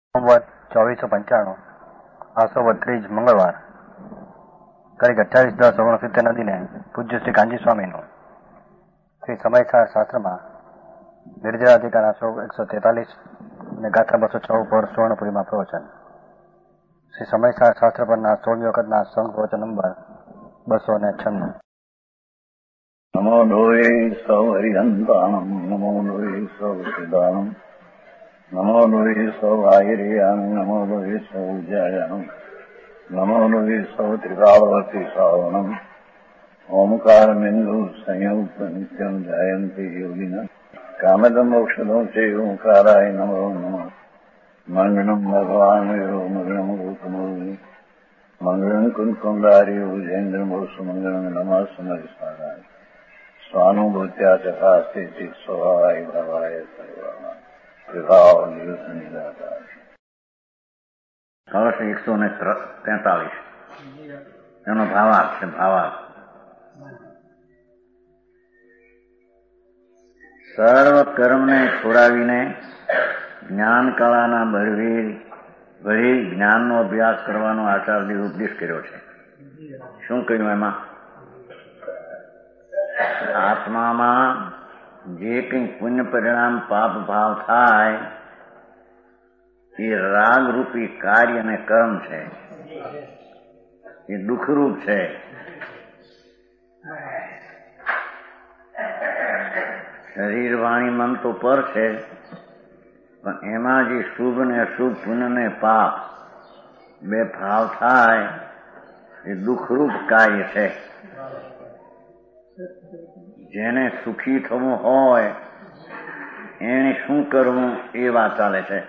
સંવત 2495 આસોવદ ત્રીજ મંગળવાર તારીખ 28/10/1970 દિને પૂજ્ય શ્રી કાંજી સ્વામીનું શ્રી સમયસાર શાસ્ત્રમાં નિર્જરાધિકારના શ્લોક 143 અને ગાથા 206 પર સુવર્ણપુરીમાં પ્રવચન. શ્રી સમયસાર શાસ્ત્ર પરના 16મી વખતના સંઘ પ્રવચન નંબર 296. નમો લોહે સૌ હરિહંતાણમ નમો લોહે સૌ સિદ્ધાણમ નમો લોહે સૌ આયર્યામ નમો લોહે સૌ જયામ નમો લોહે સૌ ત્રિકાળવતી શ્રાવણમ ઓમકાર બિંદુ સંયુક્ત નિત્યમ જયંતી યોગિના કામદમ ઔષધો છે ઓંકારાય નમો નમઃ. મંગળમ ભગવાન મંગળમ ગૌતમોની મંગળમ કુંકુંડાર્યો જૈન્દ્રમોસુ મંગળમ નમઃ સમયસારાય સ્વાનુભૂત્યા ચકાસ્તે ચિત સ્વભાવાય ભાવાય સર્વમાં વિભાવ નિયુત નિરાકાર. વર્ષ 143 એનો ભાવાર્થ છે. ભાવાર્થ સર્વ કર્મને છોડાવીને જ્ઞાન કળાના બળી જ્ઞાનનો અભ્યાસ કરવાનો આચાર્ય ઉપદેશ કર્યો છે. શું કહ્યું એમાં? આત્મામાં જે કંઈ પુણ્ય પરિણામ પાપ ભાવ થાય એ રાગરૂપી કાર્ય અને કર્મ છે, એ દુઃખરૂપ છે. શરીર વાણી મન તો પર છે, પણ એમાં જે શુભ ને અશુભ પુણ્ય ને પાપ બે ભાવ થાય એ દુઃખરૂપ કાર્ય છે. જેને સુખી થવું હોય એને શું કરવું એ વાત ચાલે છે.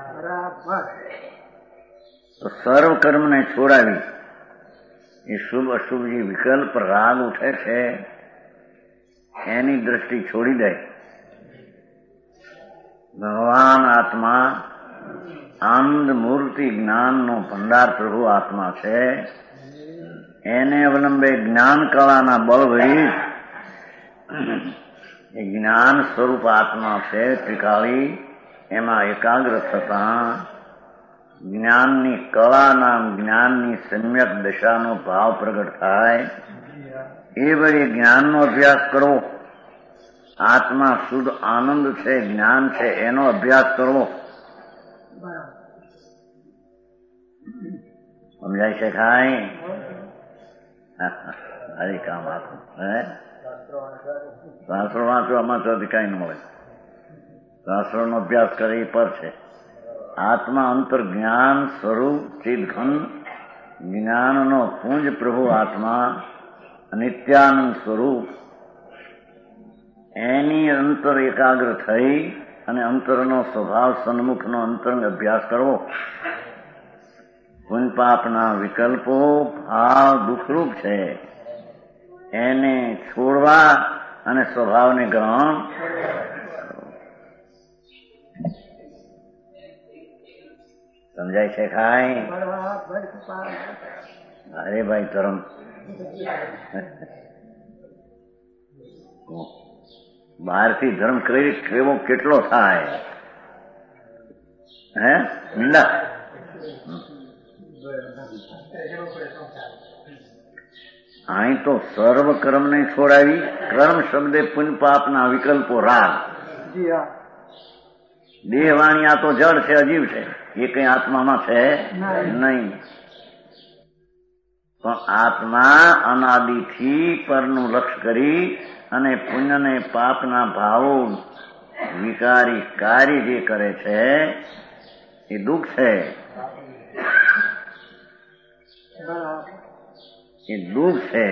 તો સર્વ કર્મને છોડાવી એ શુભ અશુભ જે વિકલ્પ રાગ ઉઠે છે એની દ્રષ્ટિ છોડી દે. ભગવાન આત્મા આનંદ મૂર્તિ જ્ઞાનનો ભંડાર પ્રભુ આત્મા છે. એને અવલંબે જ્ઞાન કળાના બળ વળી એ જ્ઞાન સ્વરૂપ આત્મા છે ત્રિકાળી, એમાં એકાગ્ર થતા જ્ઞાનની કળાના જ્ઞાનની સમ્યક દશાનો ભાવ પ્રગટ થાય. એ વળી જ્ઞાનનો અભ્યાસ કરવો. આત્મા શુદ્ધ આનંદ છે, જ્ઞાન છે, એનો અભ્યાસ કરવો. સમજાય છે ખાય? હરી કામ આપું શાસ્ત્રો વાંચો, આમાં તો કઈ ન મળે. શાસ્ત્રોનો અભ્યાસ કરે એ પર છે. આત્મા અંતર જ્ઞાન સ્વરૂપ ચિદઘન જ્ઞાનનો પુંજ પ્રભુ આત્મા નિત્યાનંદ સ્વરૂપ, એની અંતર એકાગ્ર થઈ અને અંતરનો સ્વભાવ સન્મુખનો અંતરંગ અભ્યાસ કરવો. પુણ્ય પાપના વિકલ્પો ભાવ દુઃખરૂપ છે, એને છોડવા અને સ્વભાવને ગ્રહણ. સમજાય છે ખાય? અરે ભાઈ ધર્મ બહારથી ધર્મ કેવો કેટલો થાય હે નિંદા. અહીં તો સર્વ કર્મને છોડાવી. કર્મ શબ્દે પુણ્ય પાપના વિકલ્પો રાગ. દેહ વાણી આ તો જળ છે, અજીવ છે, એ કઈ આત્મામાં છે નહીં. પણ આત્મા અનાદિથી પરનું લક્ષ્ય કરી અને પુણ્ય ને પાપના ભાવો વિકારી કાર્ય જે કરે છે એ દુઃખ છે. એ દુઃખ છે.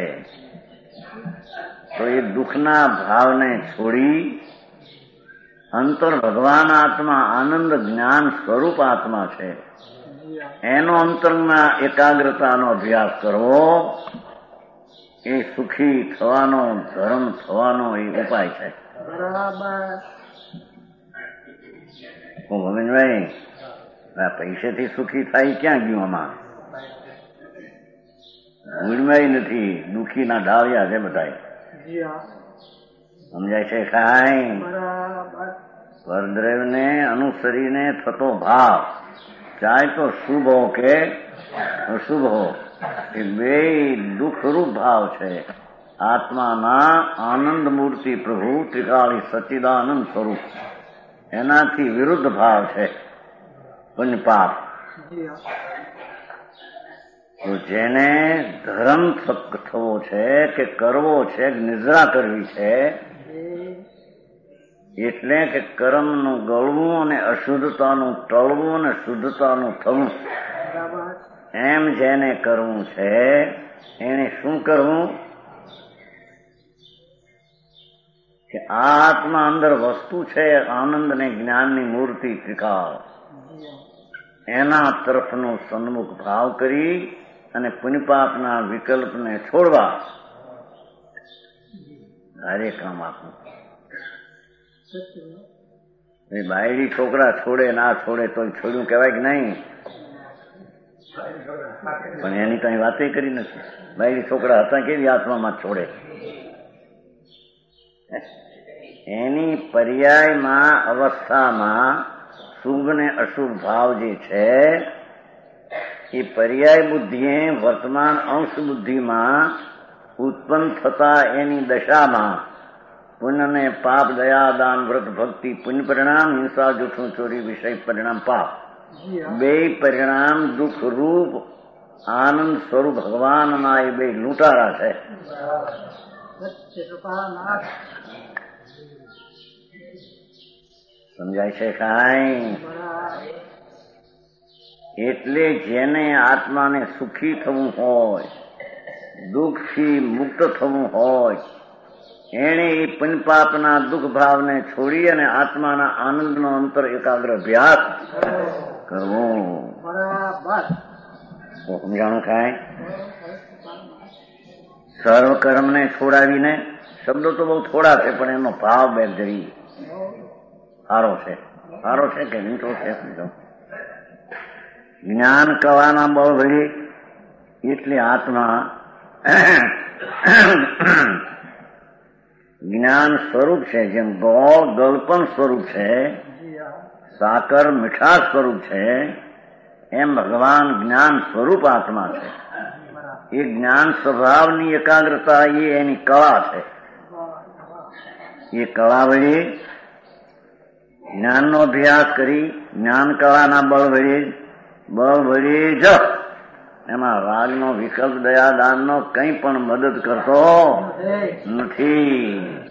તો એ દુઃખના ભાવને છોડી અંતર ભગવાન આત્મા આનંદ જ્ઞાન સ્વરૂપ આત્મા છે, એનો અંતરના એકાગ્રતાનો અભ્યાસ કરવો. એ સુખી થવાનો ધર્મ થવાનો એ ઉપાય છે. ગોવિંદભાઈ પૈસેથી સુખી થાય ક્યાં ગયું? આમાં ગુણમય નથી, દુઃખીના ડાળિયા છે બધા. સમજાય છે કાંઈ? પરદ્રવ્યને અનુસરીને થતો ભાવ ચાહે તો શુભ હો કે અશુભ હો, એ બે દુઃખરૂપ ભાવ છે. આત્માના આનંદ મૂર્તિ પ્રભુ ત્રિકાળી સચ્ચિદાનંદ સ્વરૂપ, એનાથી વિરુદ્ધ ભાવ છે પુણ્ય પાપ. તો જેને ધર્મ થવો છે કે કરવો છે, નિદ્રા કરવી છે, એટલે કે કર્મનું ગળવું અને અશુદ્ધતાનું ટળવું અને શુદ્ધતાનું થવું, એમ જેને કરવું છે એને શું કરવું? કે આ આત્મા અંદર વસ્તુ છે, આનંદ ને જ્ઞાનની મૂર્તિ ત્રિકાળ, એના તરફનો સન્મુખ ભાવ કરી અને પુણ્યપાપના વિકલ્પને છોડવા, હારે કામ આપવું. બાયડી છોકરા છોડે ના છોડે તો છોડ્યું કહેવાય કે નહીં? પણ એની કઈ વાત કરી નથી. બાયડી છોકરા હતા કેવી આત્મામાં છોડે? એની પર્યાયમાં અવસ્થામાં શુભ ને અશુભ ભાવ જે છે એ પર્યાય બુદ્ધિએ વર્તમાન અંશ બુદ્ધિમાં ઉત્પન્ન થતા એની દશામાં પુણ્ય ને પાપ, દયા, દાન, વ્રત, ભક્તિ, પુણ્ય પરિણામ, હિંસા, જૂઠું, ચોરી, વિષય પરિણામ પાપ, બે પરિણામ દુઃખ રૂપ આનંદ સ્વરૂપ ભગવાનના એ બે લૂંટારા છે. સમજાય છે કાંઈ? એટલે જેને આત્માને સુખી થવું હોય, દુઃખથી મુક્ત થવું હોય, એણે એ પુણ્યપાપના દુઃખ ભાવને છોડી અને આત્માના આનંદનો અંતર એકાગ્ર અભ્યાસ કરવો. સમજાણું કાંઈ? સર્વ કર્મને છોડાવીને, શબ્દો તો બહુ થોડા છે પણ એનો ભાવ બે ધરી સારો છે. સારો છે કે મીઠો છે? સમજો. જ્ઞાન કવાના બળ વળી એટલે આત્મા જ્ઞાન સ્વરૂપ છે. જેમ ગોળ ગળપણ સ્વરૂપ છે, સાકર મીઠાશ સ્વરૂપ છે, એમ ભગવાન જ્ઞાન સ્વરૂપ આત્મા છે. એ જ્ઞાન સ્વભાવની એકાગ્રતા એ એની કળા છે. એ કળા વળી જ્ઞાનનો અભ્યાસ કરી જ્ઞાન કળાના બળ વળી જ એમાં રાગનો વિકલ્પ, દયા, દાનનો કંઈ પણ મદદ કરતો નથી.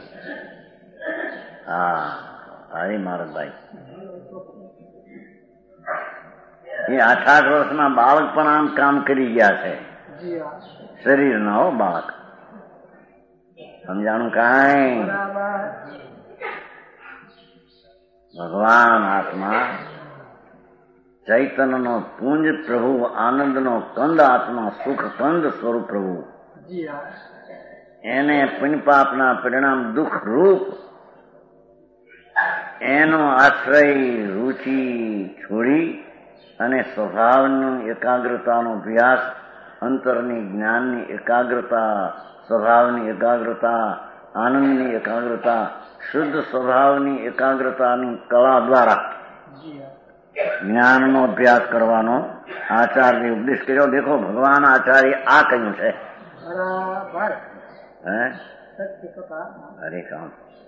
હા, હરે મહારાજભાઈ, એ 8 વર્ષના બાળક પણ આમ કામ કરી ગયા છે. શરીર ના હો બાળક. સમજાણું કાંઈ? ભગવાન આત્મા ચૈતન્યનો પુંજ પ્રભુ, આનંદનો કંદ આત્મા, સુખ કંદ સ્વરૂપ પ્રભુ, એને પુણ્યપાપના પરિણામ દુઃખ રૂપ એનો આશ્રય રુચિ છોડી અને સ્વભાવની એકાગ્રતાનો અભ્યાસ, અંતરની જ્ઞાનની એકાગ્રતા, સ્વભાવની એકાગ્રતા, આનંદની એકાગ્રતા, શુદ્ધ સ્વભાવની એકાગ્રતાની કળા દ્વારા જ્ઞાનનો અભ્યાસ કરવાનો આચાર્ય ઉપદેશ કર્યો. દેખો ભગવાન આચાર્ય આ કહ્યું છે. હરે કામ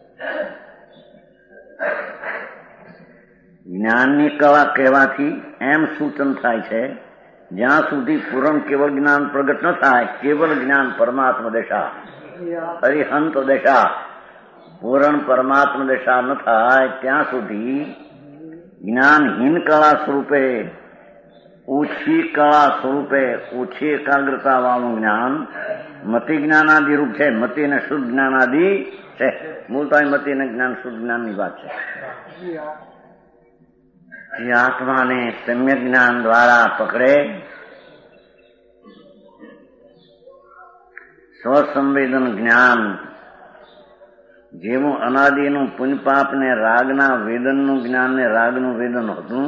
જ્ઞાનની કળા કહેવાથી એમ સૂચન થાય છે, જ્યાં સુધી પૂર્ણ કેવળ જ્ઞાન પ્રગટ ન થાય, કેવળ જ્ઞાન પરમાત્મા દશા, અરિહંત દશા, પૂર્ણ પરમાત્મા દશા ન થાય ત્યાં સુધી જ્ઞાનહીન કળા સ્વરૂપે, ઓછી કળા સ્વરૂપે, ઓછી એકાગ્રતા વાળું જ્ઞાન મતિ જ્ઞાનાદિ રૂપ છે. મતિ અને શુદ્ધ જ્ઞાનાદિ છે. મૂળતા મતિ અને જ્ઞાન શુદ્ધ જ્ઞાનની વાત છે. જે આત્માને સમ્યક જ્ઞાન દ્વારા પકડે, સ્વસંવેદન જ્ઞાન, જેવું અનાદિનું પુણ્યપાપ ને રાગના વેદનનું જ્ઞાન ને રાગનું વેદન હતું,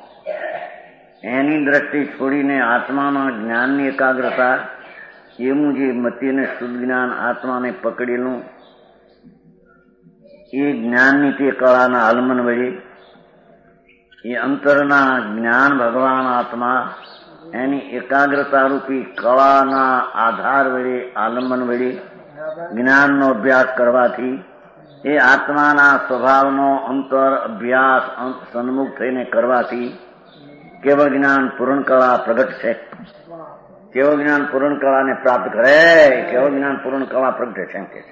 એની દ્રષ્ટિ છોડીને આત્માના જ્ઞાનની એકાગ્રતા, એવું જે મતિ અને શુદ્ધ જ્ઞાન આત્માને પકડેલું, એ જ્ઞાનની તે કળાના આલમન વળી એ અંતરના જ્ઞાન ભગવાન આત્મા એની એકાગ્રતા રૂપી કળાના આધાર વડે આલંબન વડે જ્ઞાનનો અભ્યાસ કરવાથી એ આત્માના સ્વભાવનો અંતર અભ્યાસ સન્મુખ થઈને કરવાથી કેવળ જ્ઞાન પૂર્ણ કળા પ્રગટ છે. કેવળ જ્ઞાન પૂર્ણ કળાને પ્રાપ્ત કરે, કેવળ જ્ઞાન પૂર્ણ કળા પ્રગટે છે એમ કે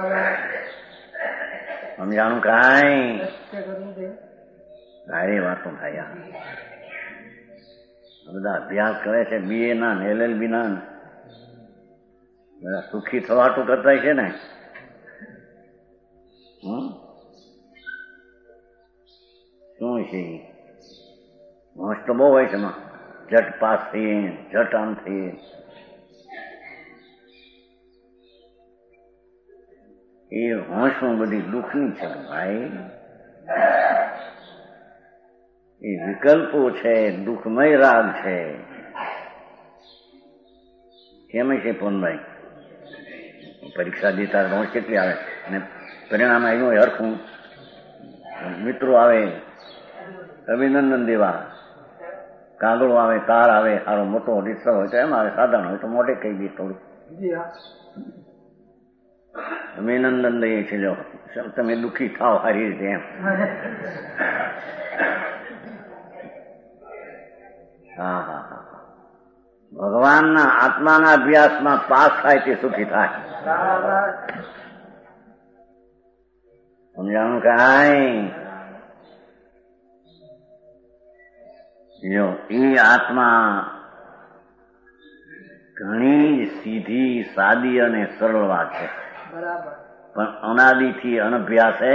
સમજાણું કાંઈ સારી વાતો થાય. બધા અભ્યાસ કરે છે BA ના LLB ના બધા સુખી થવાતું કરતા છે ને. શું છે હોશ તો બહુ હોય છે એમાં, જટ પાસ થઈએ, જટ આમ થઈએ. એ હોશમાં બધી દુઃખની છે ભાઈ. એ વિકલ્પો છે, દુઃખમય રાગ છે. કેમ છે પોનભાઈ? પરીક્ષા દેતા હોશ કેટલી આવે અને પરિણામ આવ્યું હોય હરખું, મિત્રો આવે અભિનંદન દેવા, કાગળો આવે, કાર આવે, સારો મોટો રિક્ષા હોય તો એમ આવે, સાધારણ હોય તો મોઢે કહી દઈએ થોડું અભિનંદન દઈએ છે, જો તમે દુઃખી થાવ સારી રીતે એમ. હા હા હા, ભગવાનના આત્માના અભ્યાસમાં પાસ થાય તે સુખી થાય. સમજાણું કાંઈ? જો એ આત્મા ઘણી સીધી, સાદી અને સરળ વાત છે, પણ અનાદિથી અનભ્યાસે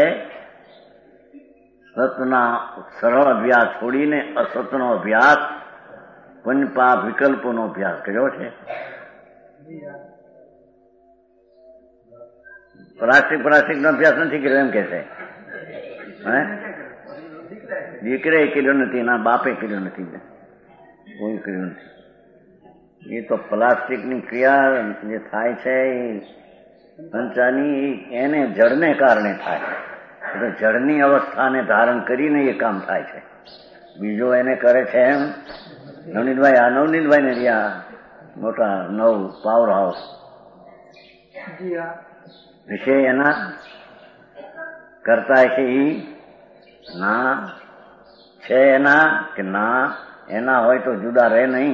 સતના સરળ અભ્યાસ છોડીને અસતનો અભ્યાસ, પંચપાપ વિકલ્પોનો અભ્યાસ કર્યો છે. પ્રાસ્તિક નો અભ્યાસ નથી કર્યો એમ કે છે. દીકરે કર્યો નથી, એના બાપે કર્યો નથી, કોઈ કર્યું નથી. એ તો પ્લાસ્ટિકની ક્રિયા જે થાય છે પંચાની, એને જળને કારણે થાય. એટલે જળની અવસ્થાને ધારણ કરીને એ કામ થાય છે. બીજો એને કરે છે એમ નવનીતભાઈ, આ નવનીતભાઈ ને રહ્યા મોટા નવ પાવર હાઉસ વિશે એના કરતા છે. એ ના છે એના કે ના એના હોય તો જુદા રહે નહીં.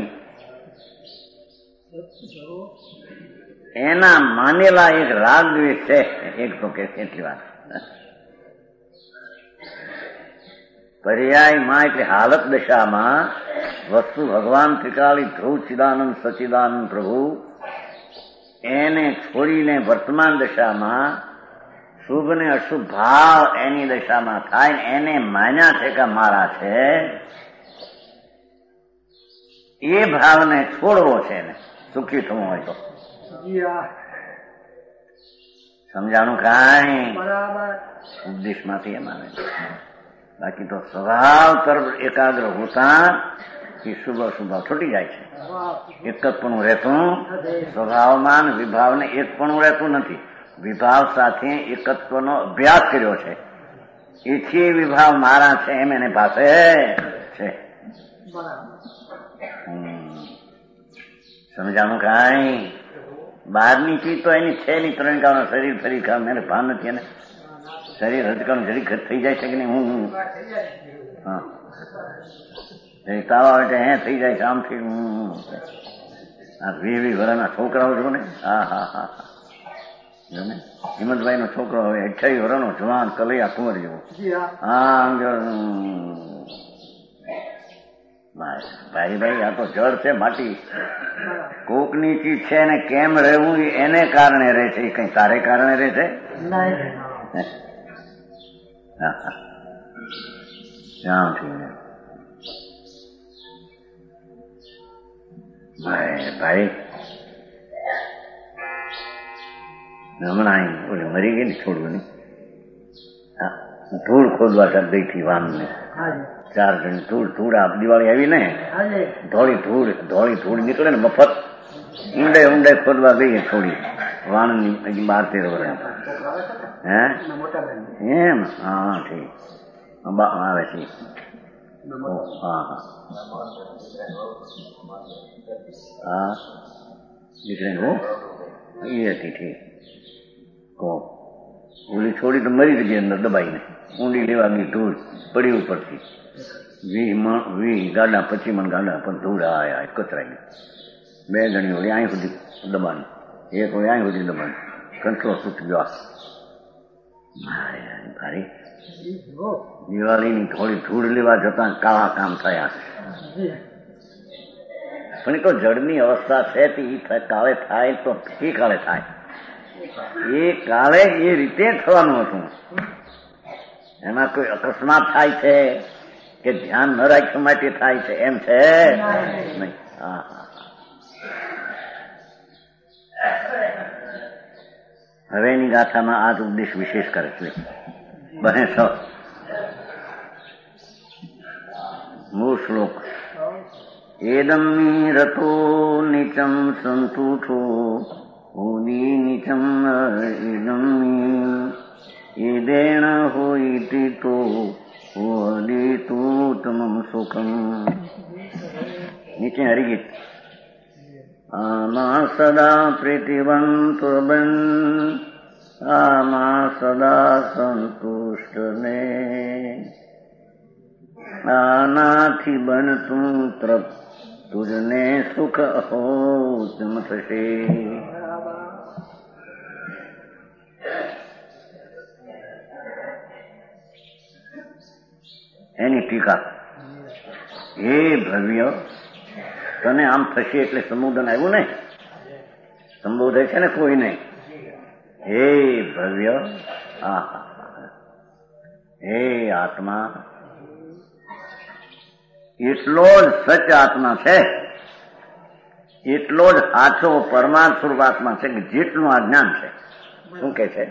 એના માનેલા એક રાગ દ્વેષ છે, એક તો કે એટલી વાત. પર્યાયમાં એટલે હાલત દશામાં વસ્તુ ભગવાન ત્રિકાળી ધ્રુવ ચિદાનંદ સચિદાનંદ પ્રભુ એને છોડીને વર્તમાન દશામાં શુભ ને અશુભ ભાવ એની દશામાં થાય, એને માન્યા છે કે મારા છે, એ ભાવને છોડવો છે ને સુખી થવું હોય તો. સમજાણું કાંઈ? ઉપદેશમાંથી એ માને. બાકી તો સ્વભાવ તરફ એકાગ્ર હોતા એ શુભ અશુભ છૂટી જાય છે. એક જ પણ રહેતું સ્વભાવમાં, વિભાવને એક પણ રહેતું નથી. વિભાવ સાથે એકત્વનો અભ્યાસ કર્યો છે, એથી વિભાવ મારા છે એમ એને પાસે છે. સમજાણું કાંઈ? બહારની ચીજ તો એની છે નહીં. ત્રણ કાળનો શરીર ફરી કામ એને ભાન નથી. એને શરીર હજકાનું જરી થઈ જાય છે કે નહીં? હું હા તાવ આવે હે થઈ જાય છે આમથી. આ 20 વર્ષના છોકરાઓ જો ને, હા હા હા જો ને, હિંમતભાઈ નો છોકરો હવે 28 વર્ષનો જવાન કલૈયા કુંવર જેવો. હા ભાઈ આ તો જળ છે, માટી. કોકની ચીજ છે ને કેમ રહેવું એને કારણે રહે છે, એ કઈ તારે કારણે રહે છે? ભાઈ હમણાં ઓલી મરી ગઈ ને છોડવું ને, ધૂળ ખોદવા ગઈ હતી વાન ને, 4 જણ ધૂળ આ દિવાળી આવી ને, ધોળી ધૂળ નીકળે ને મફત, ઊંડે ખોદવા ગઈ થોડી વાન ની 12-13 વર્ષ. હે એમ? હા ઠીક આવે છે. હા હા દીકરી હો એ હતી ઠીક કહો ઓલી છોડી તો મરી ગઈ અંદર દબાઈને ઊંડી લેવા ગઈ ધૂળ પડી ઉપરથી 20 ગાડા 25 મણ ગાડા પણ ધૂળ આયા કચરાઈ ગઈ. 2 જણી ઓલી અહીં સુધી દબાણ, એક ઓલી અહીં સુધી દબાણ, કંટ્રોલ તૂટી ગયો. ભારી દિવાળીની થોડી ધૂળ લેવા જતા કાળા કામ થયા. પણ એ તો જળની અવસ્થા છે તે કાળે થાય તો એ કાળે થાય, એ કાળે એ રીતે થવાનું હતું. એમાં કોઈ અકસ્માત થાય છે કે ધ્યાન ન રાખ્યું માટે થાય છે એમ છે નહીં. હા હવેની ગાથામાં આ જ ઉપદેશ વિશેષ કરે છે. બને છો મૂળ શ્લોક એદમ રતો નીચમ સંતુઠો હોદી નીચમ ઇદમ એદેણ હોઈતિ તો હોદિતુતમમ સુખમ. નીચે હરિગીત આમા સદા પ્રીતિવંતો બન આમા સદા સંતુષ્ટ ને આનાથી બનતું તૃપ્ત તુજને સુખ અહોતમ થશે. એની ટીકા હે ભવ્ય તને આમ થશે એટલે સંબોધન આવ્યું ને, સંબોધે છે ને કોઈ નહીં. હે ભવ્ય હે આત્મા એટલો જ સચ આત્મા છે, એટલો જ સાચો પરમાર્થ સ્વરૂપ આત્મા છે કે જેટલું આ જ્ઞાન છે. શું કે છે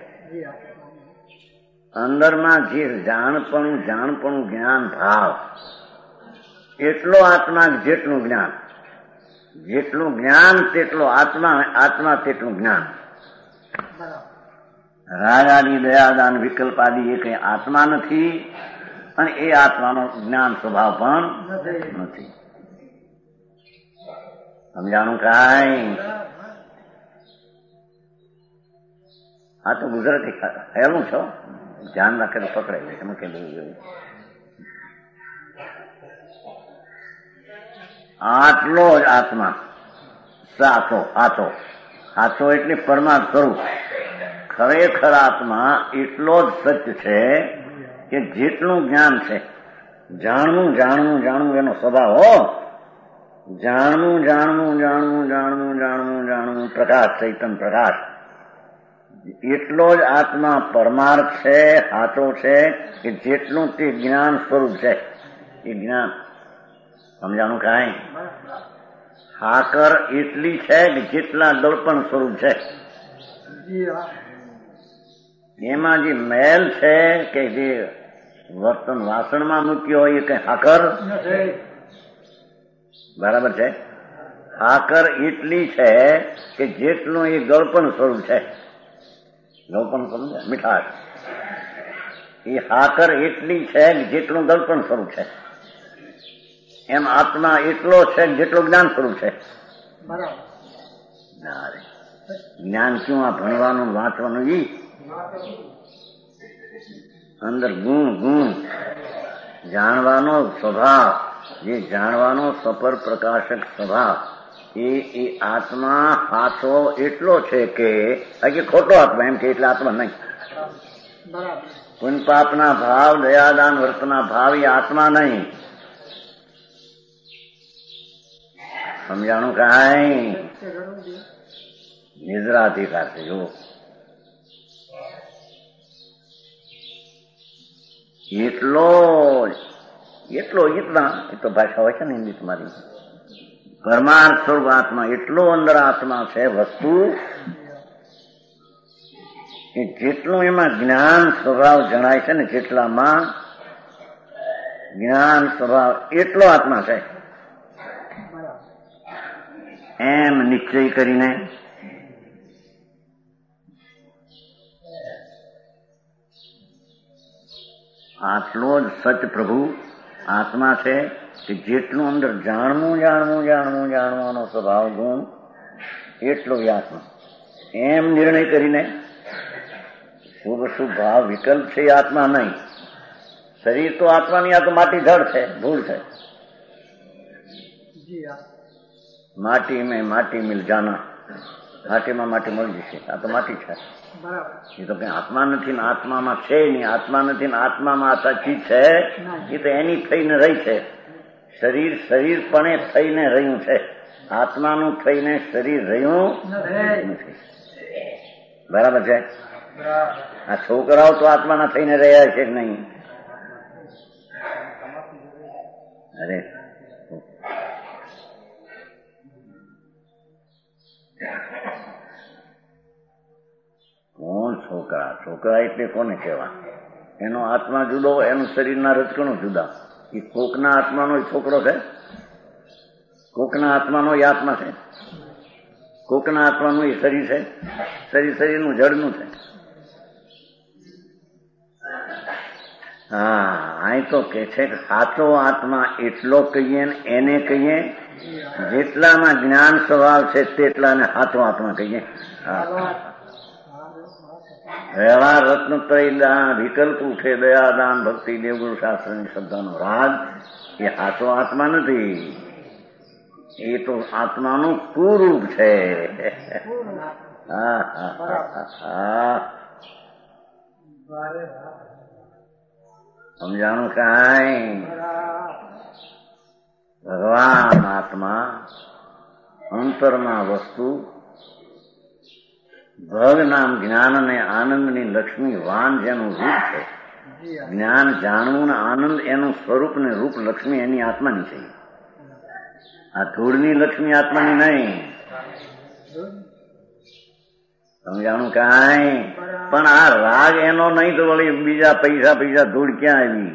અંદરમાં જે જાણપણું જ્ઞાન ભાવ એટલો આત્મા જેટલું જ્ઞાન, જેટલું જ્ઞાન તેટલો આત્મા, આત્મા તેટલું જ્ઞાન. રાગાદી દયાદાન વિકલ્પ આદિ એ કઈ આત્મા નથી અને એ આત્માનો જ્ઞાન સ્વભાવ પણ નથી. સમજાણું કાંઈ? આ તો ગુજરાતી હેલું છો, ધ્યાન રાખે તો પકડાય જાય. તમે કઈ બધું આટલો જ આત્મા સાચો, સાચો એટલે પરમાર્થ સ્વરૂપ. ખરેખર આત્મા એટલો જ સત્ય છે કે જેટલું જ્ઞાન છે, જાણવું એનો સ્વભાવ હો. જાણવું પ્રકાશ, ચૈતન પ્રકાશ. એટલો જ આત્મા પરમાર્થ છે, સાચો છે કે જેટલું તે જ્ઞાન સ્વરૂપ છે. એ જ્ઞાન સમજાણું કાંઈ? હાકર એટલી છે કે જેટલા દર્પણ સ્વરૂપ છે. એમાં જે મેલ છે કે જે વર્તન વાસણમાં મૂક્યો હોય એ કઈ હાકર બરાબર છે. હાકર એટલી છે કે જેટલું એ ગળપણ સ્વરૂપ છે. ગળપણ સમજે મીઠાશ, એ હાકર એટલી છે કે જેટલું ગળપણ સ્વરૂપ છે. એમ આત્મા એટલો છે જેટલું જ્ઞાન સ્વરૂપ છે. જ્ઞાન શું આ ભણવાનું વાંચવાનું? ઈ અંદર ગુણ જાણવાનો સ્વભાવ, જે જાણવાનો સફર પ્રકાશક સ્વભાવ, એ આત્મા સાચો એટલો છે કે ખોટો આત્મા એમ કે એટલે આત્મા નહીં. પુણ્ય પાપના ભાવ, દયાદાન વર્તના ભાવ એ આત્મા નહીં. સમજાણું કાંઈ? નિદ્રાધિકાર છે. જો એટલા એ તો ભાષા હોય છે ને હિન્દી તમારી. પરમાર્થ સ્વરૂપ આત્મા એટલો અંદર આત્મા છે વસ્તુ કે જેટલું એમાં જ્ઞાન સ્વભાવ જણાય છે ને, જેટલામાં જ્ઞાન સ્વભાવ એટલો આત્મા છે. એમ નિશ્ચય કરીને આટલો જ સચ પ્રભુ આત્મા છે કે જેટલું અંદર જાણવાનો સ્વભાવ ગુણ એટલો જ આત્મા. એમ નિર્ણય કરીને શુભ શુભ ભાવ વિકલ્પ છે એ આત્મા નહીં. શરીર તો આત્માની, આ તો માટી ધડ છે, ધૂળ છે. માટી મેં માટી મિલ જાના, માટીમાં માટી મળી જશે. આ તો માટી છે, એ તો કઈ આત્મા નથી ને આત્મામાં છે નહીં. આત્મા નથી ને આત્મામાં આ ચીજ છે, એ તો એની થઈને રહી છે. શરીર પણ થઈને રહ્યું છે, આત્માનું થઈને શરીર રહ્યું નથી. બરાબર છે? આ છોકરાઓ તો આત્માના થઈને રહ્યા છે જ નહીં. અરે કોણ છોકરા એટલે કોને કહેવા? એનો આત્મા જુદો, એનું શરીરના રજકણો જુદા. એ કોકના આત્માનો છોકરો છે, કોકના આત્માનો એ આત્મા છે, કોકના આત્માનું એ શરીર છે. શરીરનું જડનું છે. હા, અહીં તો કે છે કે સાચો આત્મા એટલો કહીએ ને એને કહીએ જેટલામાં જ્ઞાન સ્વભાવ છે તેટલાને સાચો આત્મા કહીએ. વ્યવહાર રત્નત્રય દાન વિકલ્પ ઉઠે દયાદાન ભક્તિ દેવગુરુ શાસ્ત્રની શબ્દનો રાગ એ સાચો આત્મા નથી. એ તો આત્માનું કુરૂપ છે. સમજાણું કાંઈ? ભગવાન આત્મા અંતરમાં વસ્તુ ભગ નામ જ્ઞાન અને આનંદની લક્ષ્મી વાન જેનું રૂપ છે. જ્ઞાન જાણવું ને આનંદ એનું સ્વરૂપ ને રૂપ લક્ષ્મી એની આત્માની છે. આ ધૂળની લક્ષ્મી આત્માની નહીં. સમજાણું કાંઈ? પણ આ રાગ એનો નહીં તો વળી બીજા પૈસા ધૂળ ક્યાં આવી?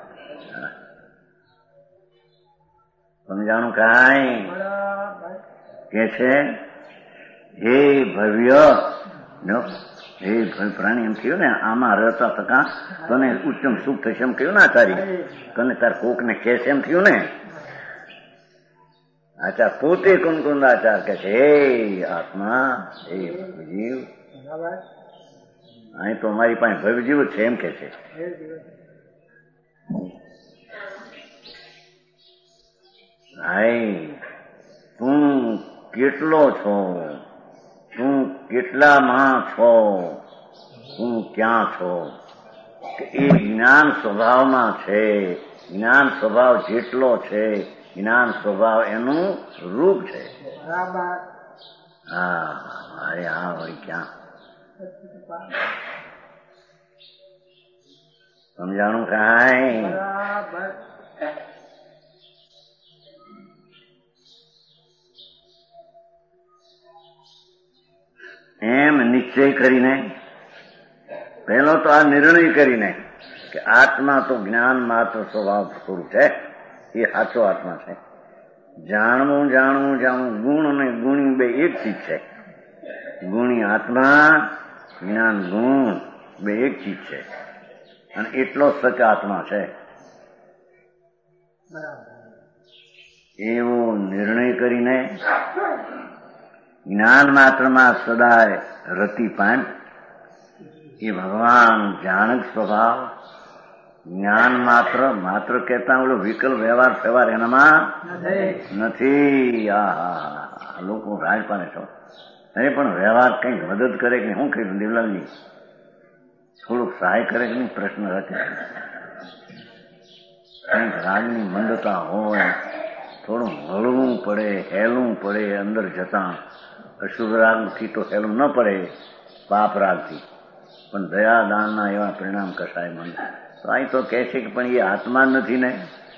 સમજાણું કાંઈ? કે છે હે ભવ્ય, હે પ્રાણી એમ થયું ને, આમાં રહેતા થતા તને ઉત્તમ સુખ થશે એમ કહ્યું ને આચાર્ય. તને તાર કોકને કહેશે એમ થયું ને. આચાર પોતે કુંકુંદ આચાર કે છે હે આત્મા, હે જીવ. અહીં તો અમારી પાસે ભવ્ય જીવ છે એમ કે છે. હાય, તું કેટલો છો, તું કેટલામાં છો, તું ક્યાં છો? એ જ્ઞાન સ્વભાવમાં છે. જ્ઞાન સ્વભાવ જેટલો છે, જ્ઞાન સ્વભાવ એનું રૂપ છે. હા, અરે હા, વળી ક્યાં? સમજાણું કાંઈ? એમ નિશ્ચય કરીને, પહેલો તો આ નિર્ણય કરીને કે આત્મા તો જ્ઞાન માત્ર સ્વભાવ સ્વરૂપ છે, એ સાચો આત્મા છે. જાણવું ગુણ અને ગુણી બે એક ચીજ છે. ગુણી આત્મા, જ્ઞાન ગુણ બે એક ચીજ છે, અને એટલો સચ આત્મા છે. એવો નિર્ણય કરીને જ્ઞાન માત્રમાં સદાય રતિ પામ એ ભગવાન જાણક સ્વભાવ. જ્ઞાન માત્ર કહેતા ઓલો વિકલ્પ વ્યવહાર એનામાં નથી. આ લોકો રાજ પાને છો. અરે પણ વ્યવહાર કંઈક મદદ કરે કે શું કહ્યું દેવલાલજી? થોડુંક સહાય કરે કે નહીં? પ્રશ્ન રાખે. કંઈક રાગની મંદતા હોય, થોડું હળવું પડે, હેલું પડે અંદર જતા. અશુભ રાગથી તો હેલું ન પડે, પાપ રાગથી. પણ દયા દાનના એવા પરિણામ કસાય મન. તો અહીં તો કહે છે કે પણ એ આત્મા નથી ને.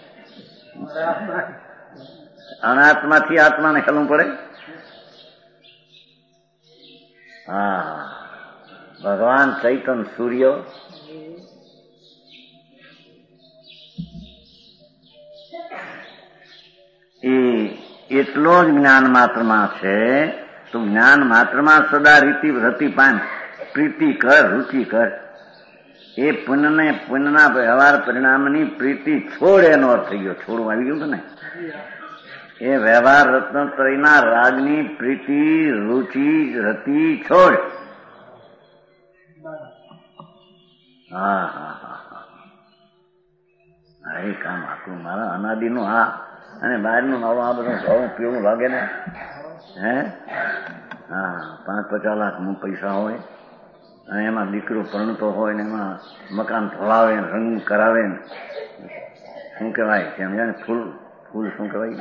અનાત્માથી આત્માને હેલવું પડે. હા, ભગવાન ચૈતન સૂર્ય એ એટલો જ જ્ઞાન માત્રમાં છે. તો જ્ઞાન માત્રમાં સદા રતિ પામ, પ્રીતિ કર, રુચિ કર. એ પુણ્યના વ્યવહાર પરિણામની પ્રીતિ છોડ એનો અર્થ થઈ ગયો. છોડવું આવી ગયું ને. એ વ્યવહાર રત્નત્રયના રાગની પ્રીતિ, રુચિ, રતિ છોડ. હા હા હા હા, એ કામ આટલું મારા અનાદિનું આ અને બહારનું નવું આ બધું ખાવું પીવું લાગે ને. હે હા, 5-50 લાખ પૈસા હોય અને એમાં દીકરો પરણતો હોય ને એમાં મકાન ફળાવે ને રંગ કરાવે ને શું કહેવાય સમજ્યા ને ફૂલ શું કહેવાય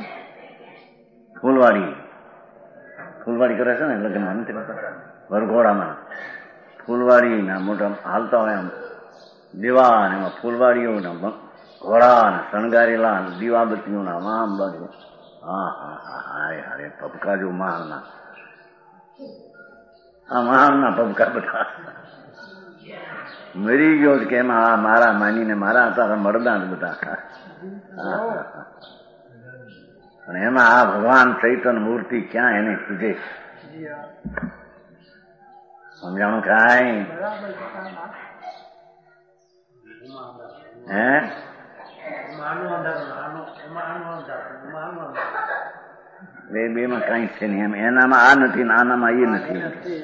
ફૂલવાડી કરે છે ને લગ્નમાં નથી વરઘોડામાં ફૂલવાડીના મોટા હાલતા હોય આમ દીવા ને એમાં ફૂલવાડીઓના ઘોડા ને શણગારેલા દીવાબત્તીઓના આમ બધું. હા હા હા હારે હારે પબકા જો મહાલના આ મહાલના પબકા બધા મરી ગયો કે એમાં મારા માનીને મારા તારા મરદા બધા. અને એમાં આ ભગવાન ચૈતન્ય મૂર્તિ ક્યાં એને તુજે સમજાણું કાંઈ? હે બે માં કઈ છે નહીં. એમ એનામાં આ નથી ને આનામાં એ નથી.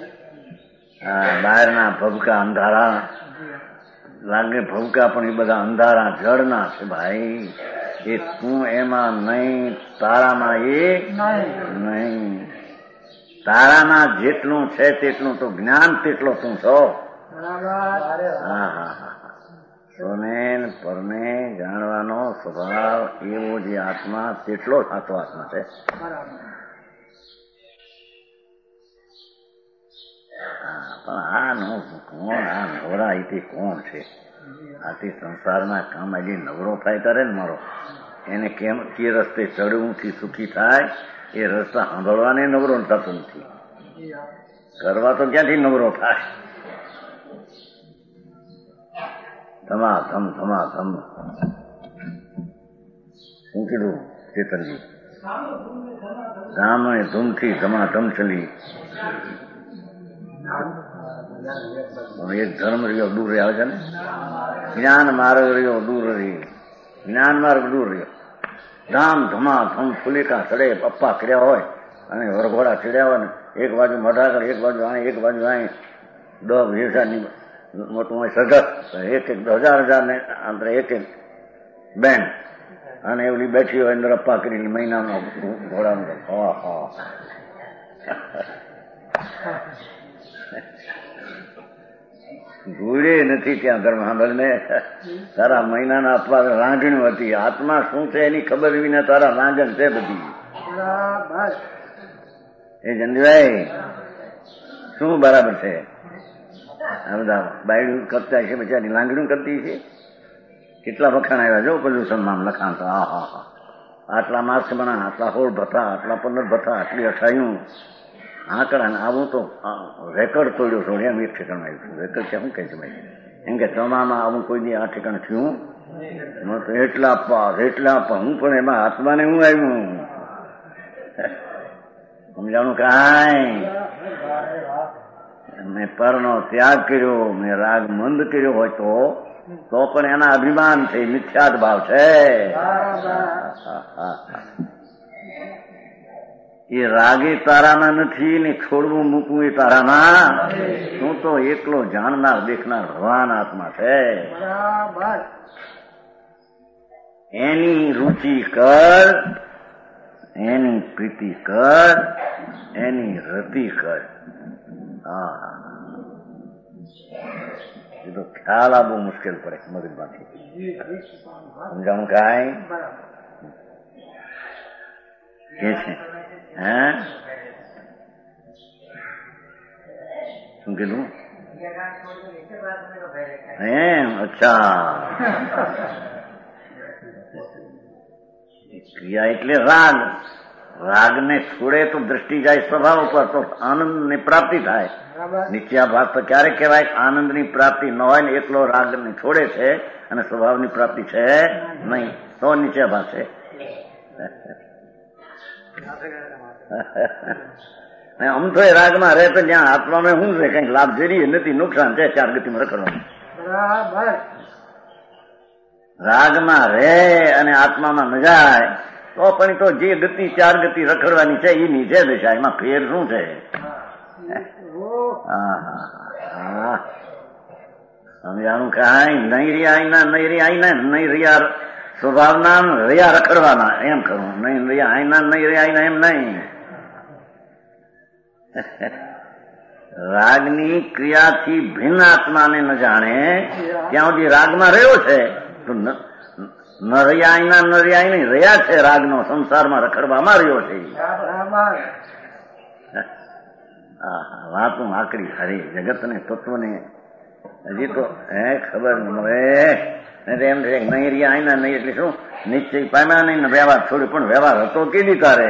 બહારના ભબકા અંધારા લાગે, ભબકા પણ એ બધા અંધારા જળના છે ભાઈ. એ તું એમાં નહીં, તારામાં એ નહીં. તારામાં જેટલું છે તેટલું તો જ્ઞાન તેટલો તું છો. હા હા હા, સોને પરને જાણવાનો સ્વભાવ એવો જે આત્મા તેટલો સાચો આત્મા છે. પણ આ નો કોણ, આ નવરા અહીંથી કોણ છે? આથી સંસારના કામ આજે નવરો થાય ત્યારે ને મારો એને કેમ કે રસ્તે ચડવું સુખી થાય એ રસ્તા સાંભળવાને નવરો થતો નથી. કરવા તો ક્યાંથી નવરો થાય? ધમાધમ ધમાધમ શું કીધું ચેતનજી? ગામ ધૂમથી ધમાધમ ચલી. એક ધર્મ રહ્યો દૂર આવે છે ને, જ્ઞાન માર્ગ રહ્યો દૂર રહ્યો, જ્ઞાન માર્ગ દૂર રહ્યો. ધામ ધમાધમ ફુલિકા ચડે પપ્પા કર્યા હોય અને વરઘોડા ચડ્યા હોય ને, એક બાજુ મઢાગળ, એક બાજુ અહીં, એક બાજુ અહીં 10,000-20,000 મોટું હોય સગત, એક 1000 ને અંતરે એક બેન અને એવડી બેઠી હોય અંદર અપ્પા કરીને મહિનામાં ઘોડાનું. હા હા, ઘોડે નથી ત્યાં ધર્મ સાંભળ ને. તારા મહિનાના અપવાદ રાંધણ હતી. આત્મા શું છે એની ખબર વિના તારા રાંધણ છે બધી. એ જંદભાઈ શું બરાબર છે? આ બધા બાયડું કરતા છે, બચારી લાંગડું કરતી છે. કેટલા વખાણ આવ્યા જો પોલ્યુશનમાં લખાણ તો. હા હા હા, આટલા માર્ક્સ બના, આટલા હોળ ભથ્થા, આટલા 15 ભથ્થા, આટલી 28 આંકડા ને આવું તો રેકર્ડ તોડ્યો છો એમ એક ઠેકાણ આવ્યું. રેકર્ડ છે શું કહે છે ભાઈ? એમ કે તમામાં આવું કોઈ દી આ ઠેકાણ થયું તો એટલા પાસ હું પણ એમાં આત્માને હું આવ્યું સમજાણું કાંઈ? મેં પરનો ત્યાગ કર્યો, મેં રાગ મંદ કર્યો હોય તો પણ એના અભિમાન છે, મિથ્યાદ ભાવ છે. એ રાગે તારામાં નથી ને છોડવું મૂકવું એ તારામાં. તું તો એકલો જાણનાર દેખનાર ભગવાન આત્મા છે. એની રુચિ કર, એની પ્રીતિ કર, એની રતિ કર. હા, એ તો ખ્યાલ આ બહુ મુશ્કેલ પડે મગજમાંથી. સમજાણું કાંઈ? એ છે હે શું કીધું? એમ અચ્છા, ક્રિયા એટલે રાગ. રાગને છોડે તો દ્રષ્ટિ જાય સ્વભાવ ઉપર, તો આનંદ ની પ્રાપ્તિ થાય. નીચા ભાગ તો ક્યારે કહેવાય આનંદ ની પ્રાપ્તિ ન હોય ને એકલો રાગ ને છોડે છે અને સ્વભાવની પ્રાપ્તિ છે નહીં, તો નીચા ભાગ છે. આમ તો એ રાગમાં રહે તો જ્યાં આત્મામાં શું છે? કઈક લાભ જરીએ નથી, નુકસાન છે. 4 ગતિમાં રખડવાનું. રાગમાં રહે અને આત્મામાં ન જાય તો પણ તો જે ગતિ ચાર ગતિ રખડવાની છે એ નીચે દશા, એમાં ફેર શું છે? સમજાણું કાંઈ નહીં રહ્યા નહીં રહ્યા નહીં રહ્યા સ્વભાવના રહ્યા રખડવાના એમ કરવું, નહીં રહ્યા આઈના નહીં રહ્યા આઈના એમ નહીં. રાગની ક્રિયાથી ભિન્ન આત્માને ન જાણે ત્યાં સુધી રાગમાં રહ્યો છે તો ન રહ્યા આઈના ન રહ્યા નહીં રહ્યા છે, રાગનો સંસારમાં રખડવામાં રહ્યો છે. વાતું આકડી ખરી જગતને તત્વને હજી તો ખબર ન મળે. એમ છે નહીં રહ્યા આઈના નહીં એટલે શું નિશ્ચય પામ્યા નહીં, વ્યવહાર છોડ્યો, પણ વ્યવહાર હતો કેવી તારે?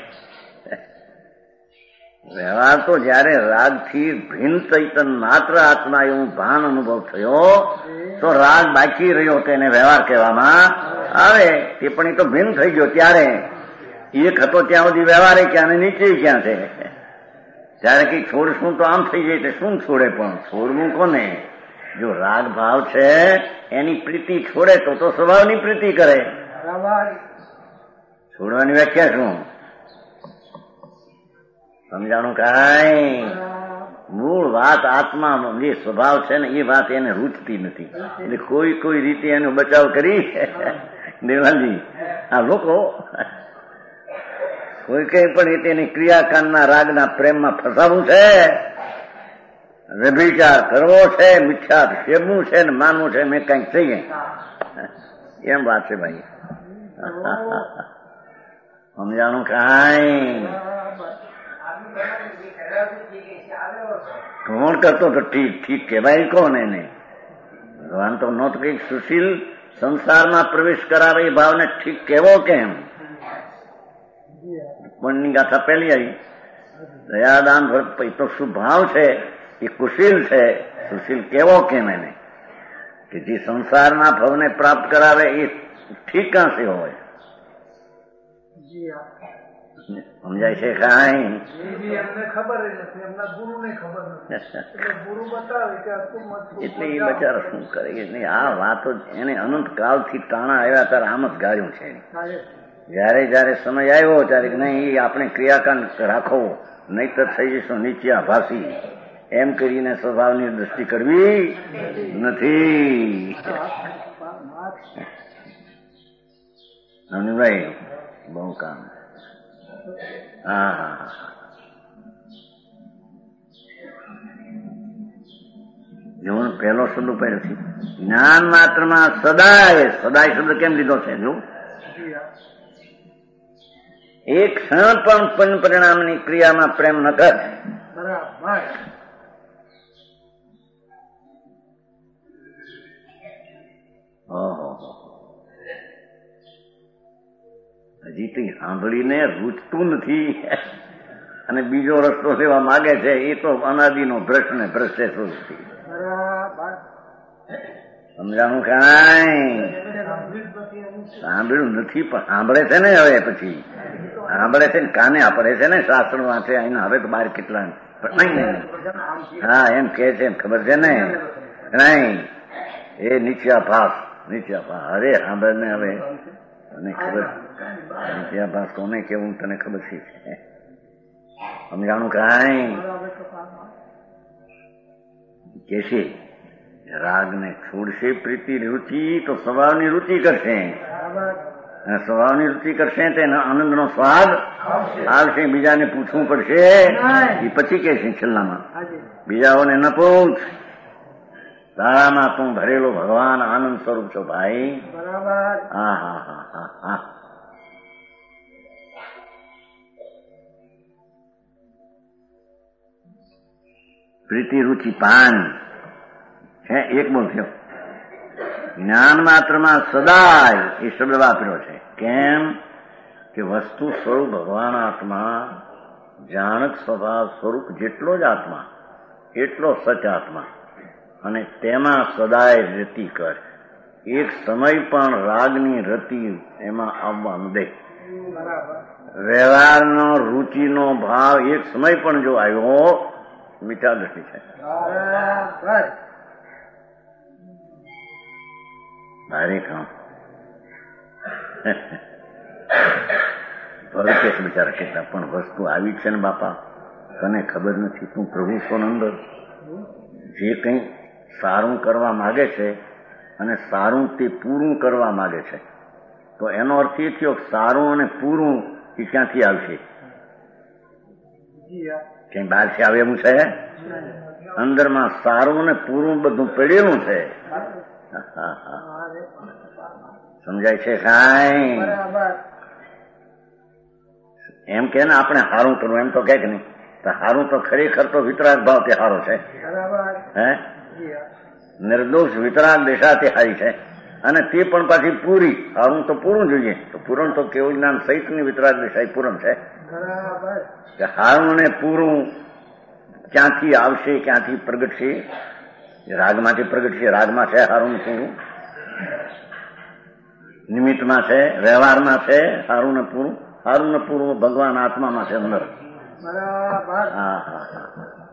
વ્યવહાર તો જયારે રાગથી ભિન્ન ચૈતન માત્ર આત્મા એવું ભાન અનુભવ થયો તો રાગ બાકી રહ્યો તેને વ્યવહાર કહેવામાં આવે. તે પણ એ તો ભિન્ન થઈ ગયો ત્યારે એક હતો ત્યાં સુધી વ્યવહારે ક્યાં ને નીચે ક્યાં છે. જયારે કઈ છોડશું તો આમ થઈ જાય, શું છોડે? પણ છોડવું કોને? જો રાગ ભાવ છે એની પ્રીતિ છોડે તો સ્વભાવની પ્રીતિ કરે. છોડવાની વ્યાખ્યા શું? સમજાણું કાંઈ? મૂળ વાત આત્મા જે સ્વભાવ છે ને એ વાત એને રૂચતી નથી, એટલે કોઈ રીતે એનો બચાવ કરી દેવાજી આ લોકો કોઈ કઈ પણ રીતે એની ક્રિયાકાંડના રાગના પ્રેમમાં ફસાવું છે, વ્યભિચાર કરવો છે, મિથ્યા સેવવું છે ને માનવું છે મેં કઈક થઈએ એમ વાત છે ભાઈ. સમજાણું કાંઈ? કોણ કરતો તો ઠીક કહેવાય કોણ એને? ભગવાન તો નોત કઈક સુશીલ સંસારમાં પ્રવેશ કરાવે એ ભાવને ઠીક કહેવો કેમ? પુણ્યની ગાથા પહેલી આવી, દયાદાન તો શું ભાવ છે એ કુશીલ છે, સુશીલ કેવો કેમ એને? કે જે સંસારના ભવને પ્રાપ્ત કરાવે એ ઠીક કાંસે હોય. સમજાય છે કાંઈ? એટલે એ બચારા શું કરે? એટલે આ વાતો એને અનંત કાળથી તાણા આવ્યા ત્યારે આમ જ ગાળ્યું છે. જયારે જયારે સમય આવ્યો ત્યારે નહીં એ આપણે ક્રિયાકાંડ રાખો નહીં તો થઈ જઈશું નીચા ભાસી એમ કરીને સ્વભાવની દ્રષ્ટિ કરવી નથી. ભાઈ બહુ કામ. હા જો પહેલો શબ્દ પહેલો છે જ્ઞાન માત્રમાં સદાય શબ્દ કેમ લીધો છે? જો એક ક્ષણ પણ પરિણામની ક્રિયામાં પ્રેમ ન કર. હજી કઈ સાંભળીને રૂચતું નથી અને બીજો રસ્તો લેવા માંગે છે એ તો અનાદિનો ભ્રષ્ટ ને ભ્રષ્ટે સુધી. સમજાણું કાંઈ? સાંભળ્યું નથી પણ સાંભળે છે ને. હવે પછી સાંભળે છે ને, કાને આપડે છે ને, શાસ્ત્ર વાંચે અહીંના હવે તો બહાર કેટલા. હા એમ કે છે ખબર છે ને? નહીં એ નીચાભાસ અરે સાંભળ ને હવે તને ખબર નીચાભાસ કોને કેવું તને ખબર છે? સમજાણું કાંઈ? કે છે રાગને છોડશે પ્રીતિ રુચિ તો સ્વભાવની રુચિ કરશે, સ્વભાવની રુચિ કરશે તેનો આનંદનો સ્વાદ આવશે. બીજાને પૂછવું પડશે એ પછી કે છે છેલ્લામાં બીજાઓને ન પૂછ, તારામાં તું ભરેલો ભગવાન આનંદ સ્વરૂપ છો ભાઈ. હા પ્રીતિ રુચિ પાન છે એક બોલશો. જ્ઞાન માત્રમાં સદાય એ શબ્દ વાપર્યો છે. કેમ કે વસ્તુ સ્વરૂપ ભગવાન આત્મા જાણક સ્વભાવ સ્વરૂપ જેટલો જ આત્મા એટલો સચ આત્મા અને તેમાં સદાય રતિ કર. એક સમય પણ રાગની રતિ એમાં આવવાનું દે. વ્યવહારનો રુચિનો ભાવ એક સમય પણ જો આવ્યો મીઠા દ્રષ્ટિ છે. ભારે કામ. ભરકેશ બિચારા કેટલા પણ વસ્તુ આવી છે ને બાપા, તને ખબર નથી. તું પ્રભુ સોન અંદર જે કંઈ સારું કરવા માગે છે અને સારું તે પૂરું કરવા માગે છે, તો એનો અર્થ એ થયો સારું અને પૂરું એ ક્યાંથી આવશે? ક્યાંય બહારથી આવે એવું છે? અંદરમાં સારું અને પૂરું બધું પડેલું છે. સમજાય છે સાંઈ? એમ કે ને આપણે સારું કરવું, એમ તો કે નહીં. સારું તો ખરેખર તો વિતરાગ ભાવ તે સારો છે. હે, નિર્દોષ વિતરાગ દિશા તે સારી છે, અને તે પણ પાછી પૂરી. સારું તો પૂરું જોઈએ, તો પૂરણ તો કેવું જ્ઞાન સહિતની વિતરાગ દિશા પૂરણ છે. સારું ને પૂરું ક્યાંથી આવશે, ક્યાંથી પ્રગટશે? રાગમાંથી પ્રગટશે. રાગમાં છે સારું ને પૂરું, નિમિત્તમાં છે, વ્યવહારમાં છે સારું ને પૂરું. સારું ને પૂરું ભગવાન આત્મામાં છે અંદર. હા હા હા.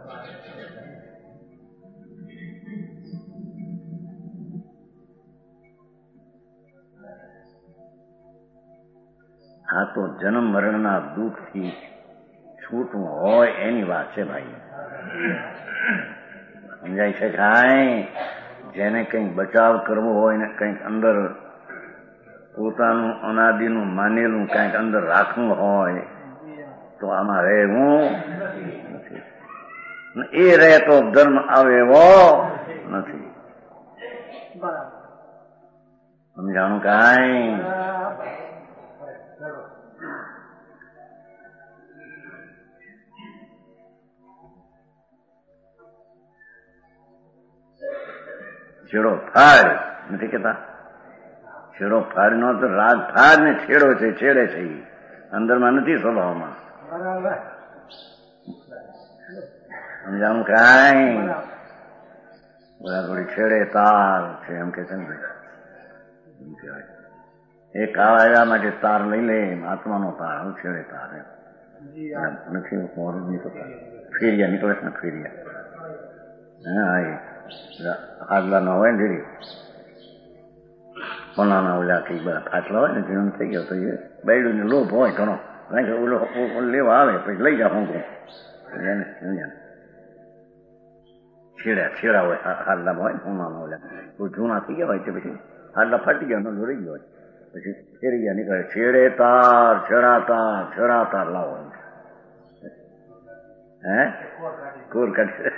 આ તો જન્મ મરણના દુઃખથી છૂટવું હોય એની વાત છે ભાઈ. સમજાય છે કાંઈ? જેને કંઈક બચાવ કરવો હોય ને કંઈક અંદર પોતાનું અનાદિનું માનેલું કંઈક અંદર રાખવું હોય તો આમાં રહેવું નથી. એ રહે તો ધર્મ આવે એવો નથી. સમજાણું કાંઈ? છેડો ફાડ નથી કેતા? છેડો ફાડ નો તો રાગ ફાડ ને છેડો છે, છેડે છે. અંદરમાં નથી સ્વભાવમાં. સમજાણું કાંઈ? બધા થોડી છેડે તાર છે એમ કે છે ને ભાઈ. એમ કહેવાય એ કાળા માટે તાર લઈ લે, આત્માનો તાર છેડે તાર નથી. ફેરિયા નીકળે ને ફેરિયા. હા, એ હાડલા ના હોય ને ધીરે કોનાના ઓલા કઈ બધા ફાટલા હોય ને જીવન થઈ ગયો તો એ બૈડું ને લોભ હોય ઘણો, લેવા આવે પછી લઈ જા હું છેડા હોય હાડલામાં હોય ને કોનાના ઓલા જૂના થઈ ગયા હોય તે પછી હાડલા ફાટી ગયા નો રહી ગયો હોય પછી ફેરી ગયા નીકળે. છેડે તાર છેડાતાર લાવો. હે કોર કાઢી.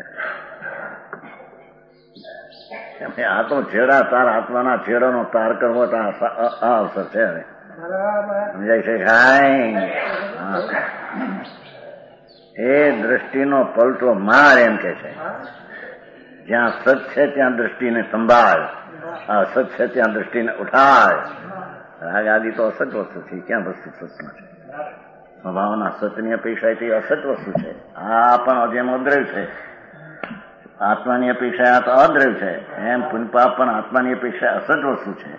આ તો છેડા તાર આત્માના છેડાનો તાર કરવો તો આ અવસર છે. હવે સમજાય છે કાંઈ? એ દ્રષ્ટિનો પલટો માર એમ કે છે. જ્યાં સત છે ત્યાં દ્રષ્ટિને સંભાળ, અસત છે ત્યાં દ્રષ્ટિને ઉઠાડ. રાગ આદિ તો અસત વસ્તુ છે, ક્યાં વસ્તુ સતમાં છે? સ્વભાવના સતની અપેક્ષા તે અસત વસ્તુ છે. આ પણ જેમ અદ્રવ્ય છે, આત્માની અપેક્ષા આ તો અદ્રવ્ય છે, એમ પુનપાપ પણ આત્માની અપેક્ષા અસત વસ્તુ છે.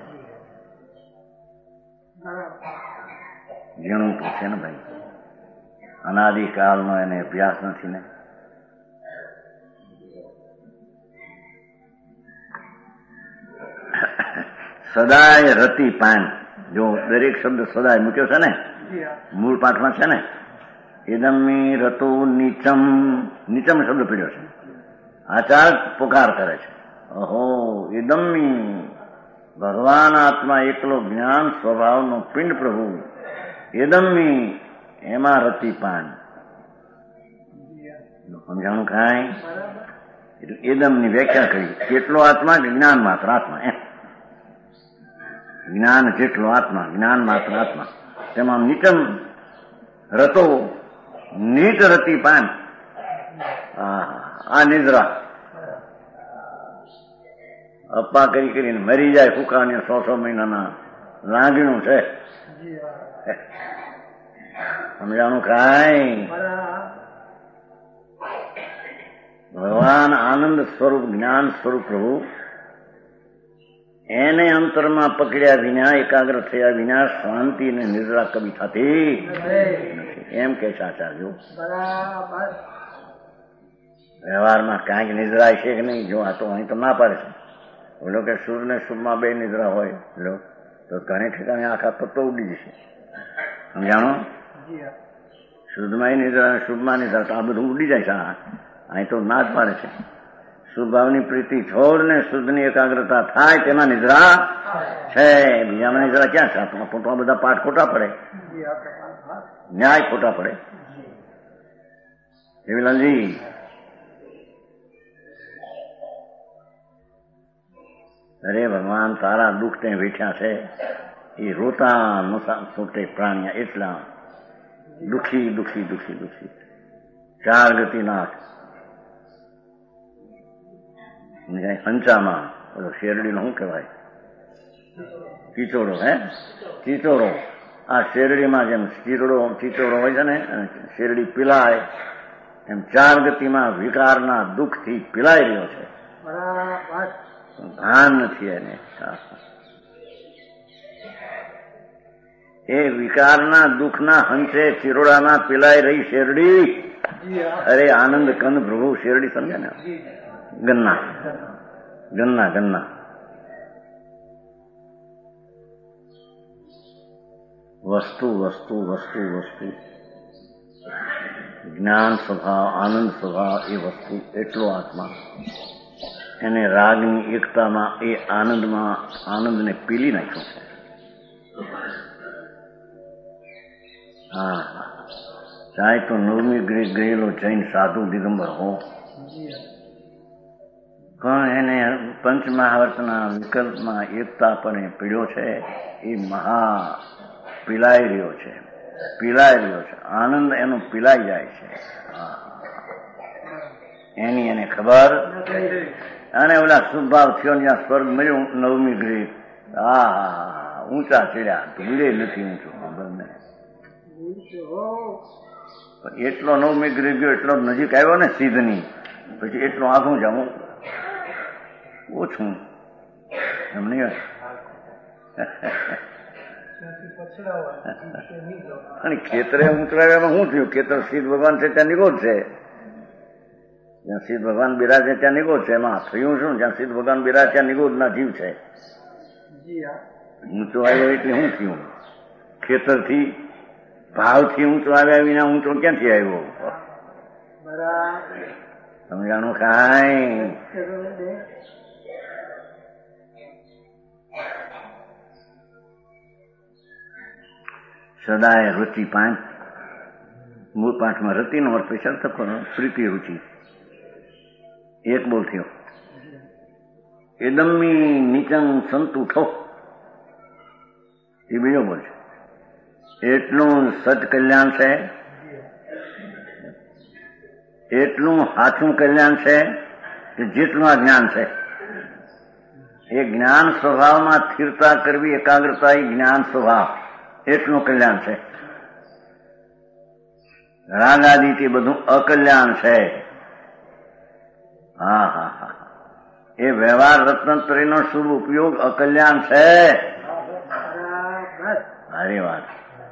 ઝીણું પૂછે ને ભાઈ, અનાદિકાળનો એને અભ્યાસ નથી ને. સદાય રતિ પાન, જો દરેક શબ્દ સદાય મૂક્યો છે ને મૂળ પાઠમાં છે ને. ઇદમ્મી રતો નીચમ, નીચમ શબ્દ પીડ્યો છે. આચાર પુકાર કરે છે. ઓહો, ઇદમ્મી ભગવાન આત્મા એકલો જ્ઞાન સ્વભાવનો પિંડ પ્રભુ. ઇદમ્મી એમાં રતિપાન. સમજાણું કાંઈ? એટલે એદમની વ્યાખ્યા કરી. કેટલો આત્મા કે જ્ઞાન માત્ર આત્મા? એમ જ્ઞાન જેટલો આત્મા, જ્ઞાન માત્ર આત્મા. તેમાં નીચમ રતો, નીચ રતિપાન. આ નિદ્રા અપ્પા કરી કરીને મરી જાય ફૂકાની 100 મહિનાના લાગણું છે. સમજાણું કાંઈ? ભગવાન આનંદ સ્વરૂપ જ્ઞાન સ્વરૂપ પ્રભુ એને અંતરમાં પકડ્યા વિના, એકાગ્ર થયા વિના શાંતિ અને નિદ્રા કભી થતી નથી, એમ કે છે આચાર્યો. વ્યવહારમાં કાંઈક નિદ્રા છે કે નહીં? જો આ તો અહીં તો ના પાડે છે. ઓલો કે શુભ ને શુભમાં બે નિદ્રા હોય લો તો ઘણી ઠેકાણે આખા તત્વો ઉડી જશે. સમજાણો? શુદ્ધમાં નિદ્રા શુભમાં નિદ્રા તો આ બધું ઉડી જાય છે. અહીં તો ના જ પાડે છે શુભ ભાવની પ્રીતિ છોડ ને શુદ્ધની એકાગ્રતા થાય તેમાં નિદ્રા છે. બીજામાં નિદ્રા ક્યાં છે? આ બધા પાઠ ખોટા પડે, ન્યાય ખોટા પડે. દેવીલાલજી અરે ભગવાન તારા દુઃખ તે વેઠ્યા છે એ રોતા નોતા છૂટે પ્રાણિયા એટલા દુઃખી દુઃખી દુઃખી દુઃખી. ચાર ગતિનાથ હંચામાં ઓલો શેરડીનો શું કહેવાય? ચીચોડો. ચીચોડો. આ શેરડીમાં જેમ ચીચોડો હોય છે ને, શેરડી પીલાય એમ ચાર ગતિમાં વિકારના દુઃખથી પીલાઈ રહ્યો છે. ભાન નથી એને. એ વિકારના દુઃખના હંસે ચિરોડાના પીલાઈ રહી શેરડી. અરે આનંદ કંદ પ્રભુ શેરડી સમજે ને? ગન્ના ગન્ના ગન્ના વસ્તુ વસ્તુ વસ્તુ વસ્તુ જ્ઞાન સ્વભાવ આનંદ સ્વભાવ એ વસ્તુ એટલો આત્મા એને રાગની એકતામાં એ આનંદમાં આનંદને પીલી નાખ્યો છે. હા, ચાહે તો નવમી ગયેલો જૈન સાધુ દિગંબર હો, પણ એને પંચમહાવર્તના વિકલ્પમાં એકતા પણ પીડ્યો છે. એ મહા પીલાઈ રહ્યો છે, પીલાઈ રહ્યો છે. આનંદ એનો પીલાઈ જાય છે એની એને ખબર. અને ઓલા શુભભાવ થયો જ્યાં સ્વર્ગ મળ્યું નવમી ગ્રહ, ઊંચા ચડ્યા, ભૂલે નથી ઊંચું ખબર નહીં. એટલો નવમી ગ્રહ ગયો, એટલો નજીક આવ્યો ને સિદ્ધની, પછી એટલું આઘું જાઉં ઓછું એમ નહીં. અને ખેતરે ઉતરાવ્યામાં શું થયું? ખેતર સિદ્ધ ભગવાન છે ત્યાં નિગોદ છે, જ્યાં સિદ્ધ ભગવાન બિરાજે ત્યાં નિગોદ છે. એમાં થયું શું? જ્યાં સિદ્ધ ભગવાન બિરાજ ત્યાં નિગોદ ના જીવ છે. ઊંચો આવ્યો એટલે શું થયું? ખેતરથી ભાવથી ઊંચો આવ્યા વિના ઊંચો ક્યાંથી આવ્યો? સમજાણું કાંઈ? સદાય રુચિ પાંચ મૂળ પાઠમાં રતિનો અર્થ પૈસા થકો પ્રીતિ રુચિ એક બોલ થયો. એદમ્મી નીચંગ સંતુઠો એ બીજો બોલ છે. એટલું સત કલ્યાણ છે, એટલું સાચું કલ્યાણ છે કે જેટલું આ જ્ઞાન છે. એ જ્ઞાન સ્વભાવમાં સ્થિરતા કરવી, એકાગ્રતા એ જ્ઞાન સ્વભાવ એટલું કલ્યાણ છે. રાગાદિથી બધું અકલ્યાણ છે. હા હા હા, એ વ્યવહાર રત્નત્રયનો શુભ ઉપયોગ અકલ્યાણ છે. સારી વાત.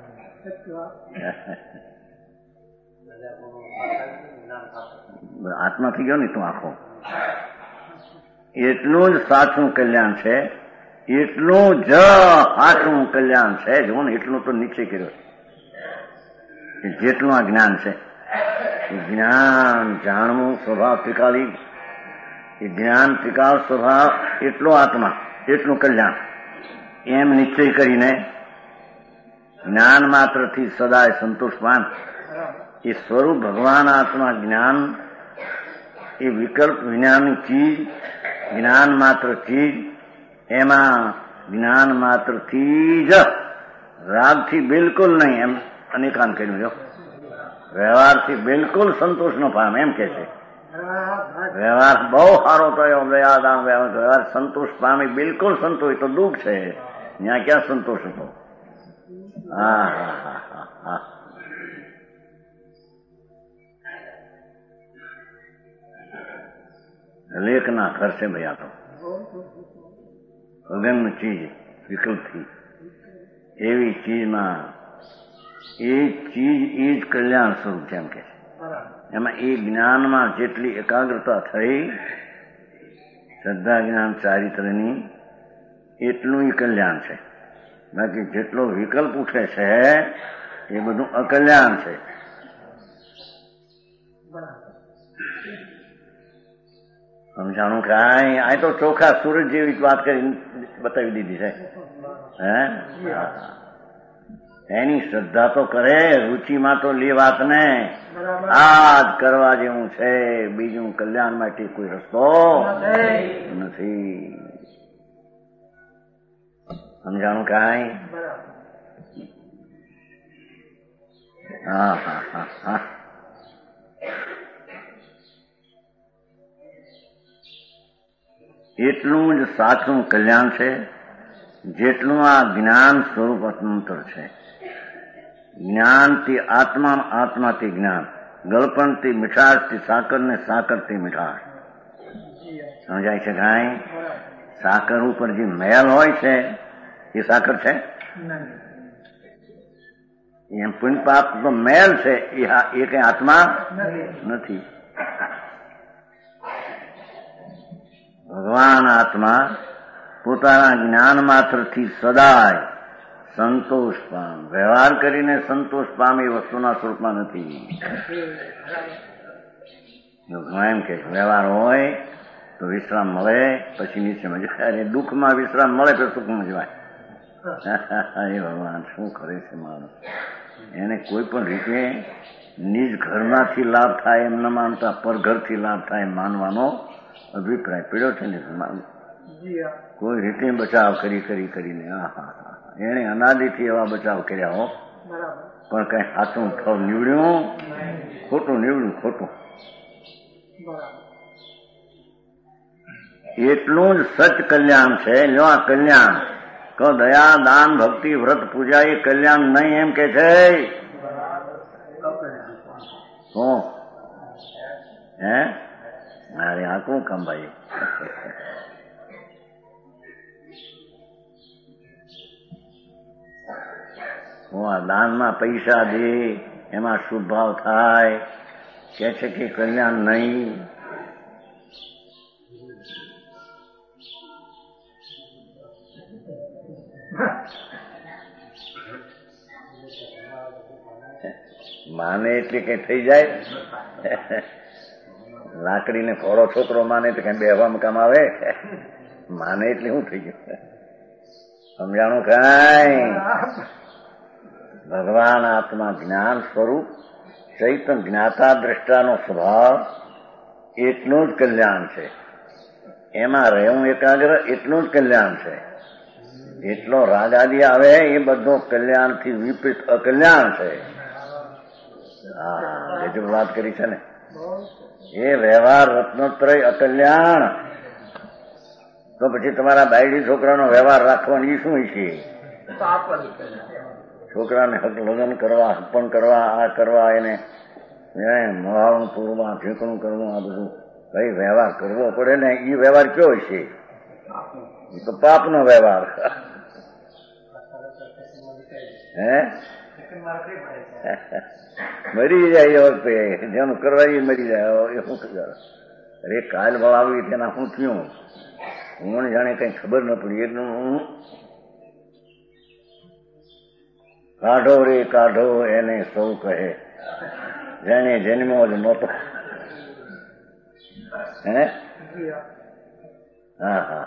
આત્મા થઈ ગયો ને તું આખો. એટલું જ સાચું કલ્યાણ છે, એટલું જ સાચું કલ્યાણ છે. જો ને એટલું તો નિશ્ચય કર્યો છે જેટલું આ જ્ઞાન છે. એ જ્ઞાન જાણવું સ્વભાવ ત્રિકાળી, એ જ્ઞાન ત્રિકાળ સ્વભાવ એટલો આત્મા એટલું કલ્યાણ એમ નિશ્ચય કરીને જ્ઞાન માત્રથી સદાય સંતોષવાન એ સ્વરૂપ ભગવાન આત્મા જ્ઞાન એ વિકલ્પ વિજ્ઞાનની ચીજ, જ્ઞાન માત્ર ચીજ, એમાં જ્ઞાન માત્રથી જ રાગથી બિલકુલ નહીં એમ અનેકાન કર્યું. જો વ્યવહારથી બિલકુલ સંતોષ ન પામે એમ કે છે. વ્યવહાર બહુ સારો થયો, દયાદાન વ્યવહાર સંતોષ પામી બિલકુલ સંતોષ તો દુઃખ છે. ત્યાં ક્યાં સંતોષ હતો? હા હા હા હા હા. લેખના ઘર છે ભાઈ. આ તો અગમ્ય ચીજ વિકલ્પથી એવી ચીજમાં એ ચીજ એ જ કલ્યાણ સ્વરૂપ છે એમ કે છે. એમાં એ જ્ઞાનમાં જેટલી એકાગ્રતા થઈ શ્રદ્ધા જ્ઞાન ચારિત્રની એટલું કલ્યાણ છે. બાકી જેટલો વિકલ્પ ઉઠે છે એ બધું અકલ્યાણ છે. સમજાણું કાંઈ? આ તો ચોખા સૂરજ જેવી વાત કરી બતાવી દીધી છે. હે, એની શ્રદ્ધા તો કરે, રુચિમાં તો લે વાત ને. આ જ કરવા જેવું છે, બીજું કલ્યાણ માટે કોઈ રસ્તો નથી. સમજાણું કાંઈ? હા હા હા હા. એટલું જ સાચું કલ્યાણ છે જેટલું આ જ્ઞાન સ્વરૂપ અનંતર છે. જ્ઞાનથી આત્મા, આત્માથી જ્ઞાન, ગળપણથી મીઠાશથી સાકર ને સાકરથી મીઠાશ. સમજાય છે કાંઈ? સાકર ઉપર જે મેલ હોય છે એ સાકર છે? એમ પુણ્ય પાપ તો મેલ છે, એ કઈ આત્મા નથી. ભગવાન આત્મા પોતાના જ્ઞાન માત્રથી સદાય સંતોષ પામ. વ્યવહાર કરીને સંતોષ પામે એ વસ્તુના સ્વરૂપમાં નથી. એમ કે વ્યવહાર હોય તો વિશ્રામ મળે, પછી નીચે મજવાય. અને દુઃખમાં વિશ્રામ મળે તો સુખમાં જવાય. એ ભગવાન શું કરે છે માણસ? એને કોઈ પણ રીતે નિજ ઘરમાંથી લાભ થાય એમ ન માનતા પરઘરથી લાભ થાય એમ માનવાનો અભિપ્રાય પીડ્યો છે ને. કોઈ રીતે બચાવ કરીને એને અનાદિથી એવા બચાવ કર્યા હો, પણ કઈ સાચું ફળ નીવડ્યું? ખોટું નીવડ્યું, ખોટું. એટલું જ સચ કલ્યાણ છે. લ્યો આ કલ્યાણ કહો, દયા દાન ભક્તિ વ્રત પૂજા એ કલ્યાણ નહીં એમ કે છે. શું હે? અરે આ કોણ કામ ભાઈ? હું આ દાનમાં પૈસા દે એમાં શુભ ભાવ થાય કે છે કે કલ્યાણ નહીં. માને એટલે કઈ થઈ જાય? લાકડીને ફોડો છોકરો માને તો કઈ બેહવામાં કામ આવે? માને એટલે શું થઈ ગયું? સમજાણું કાંઈ? ભગવાન આત્મા જ્ઞાન સ્વરૂપ ચૈતન્ય જ્ઞાતા દ્રષ્ટાનો સ્વભાવ એટલું જ કલ્યાણ છે. એમાં રહેવું એકાગ્ર એટલું જ કલ્યાણ છે. એટલો રાગ આદિ આવે એ બધો કલ્યાણથી વિપરીત અકલ્યાણ છે. હા, એ વાત કરી છે ને. એ વ્યવહાર રત્નોત્રય અકલ્યાણ. તો પછી તમારા બાયડી છોકરાનો વ્યવહાર રાખવાની શું છે? છોકરાને લગ્ન કરવા, હપ્પણ કરવા, આ કરવા, એને મોહાળું પૂરવા, ઠેકણું કરવું, આ બધું કઈ વ્યવહાર કરવો પડે ને. એ વ્યવહાર કયો છે? એ તો પાપનો વ્યવહાર. હે, મરી જાય એ વખતે જેનું કરવા એ મરી જાય. એ શું ખબર? અરે કાલ વળાવી તેના શું થયું? હું જાણે કઈ ખબર ન પડી. એટલું કાઢો રે કાઢો એને સૌ કહે, જેને જન્મો જ નહોતો. હે, હા હા.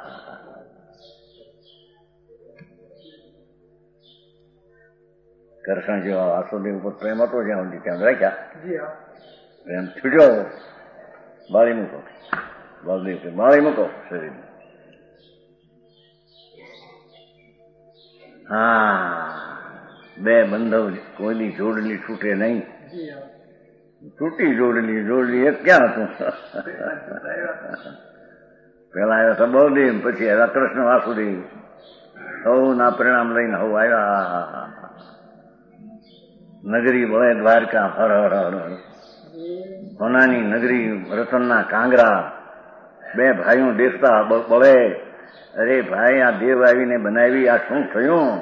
કરશન જેવા વાસુદેવ ઉપર પ્રેમ હતો જ્યાં સુધી ત્યાં રાખ્યા. પ્રેમ છૂટ્યો, બાળી મૂકો. બળદેવ કે બાળી મૂકો શરીર. હા, બે બંધવ કોઈની જોડલી છૂટે નહીં. તૂટી જોડલી એક ક્યાં હતું? પેલા આવ્યા હતા બળદેવ, પછી આવ્યા કૃષ્ણ વાસુદેવ. સૌના પરિણામ લઈને હવ આવ્યા. નગરી બળે દ્વારકા હર હર હર હર. સોનાની નગરી રતનના કાંગરા. બે ભાઈઓ દેખતા બળે. અરે ભાઈ, આ દેવ આવીને બનાવી, આ શું થયું?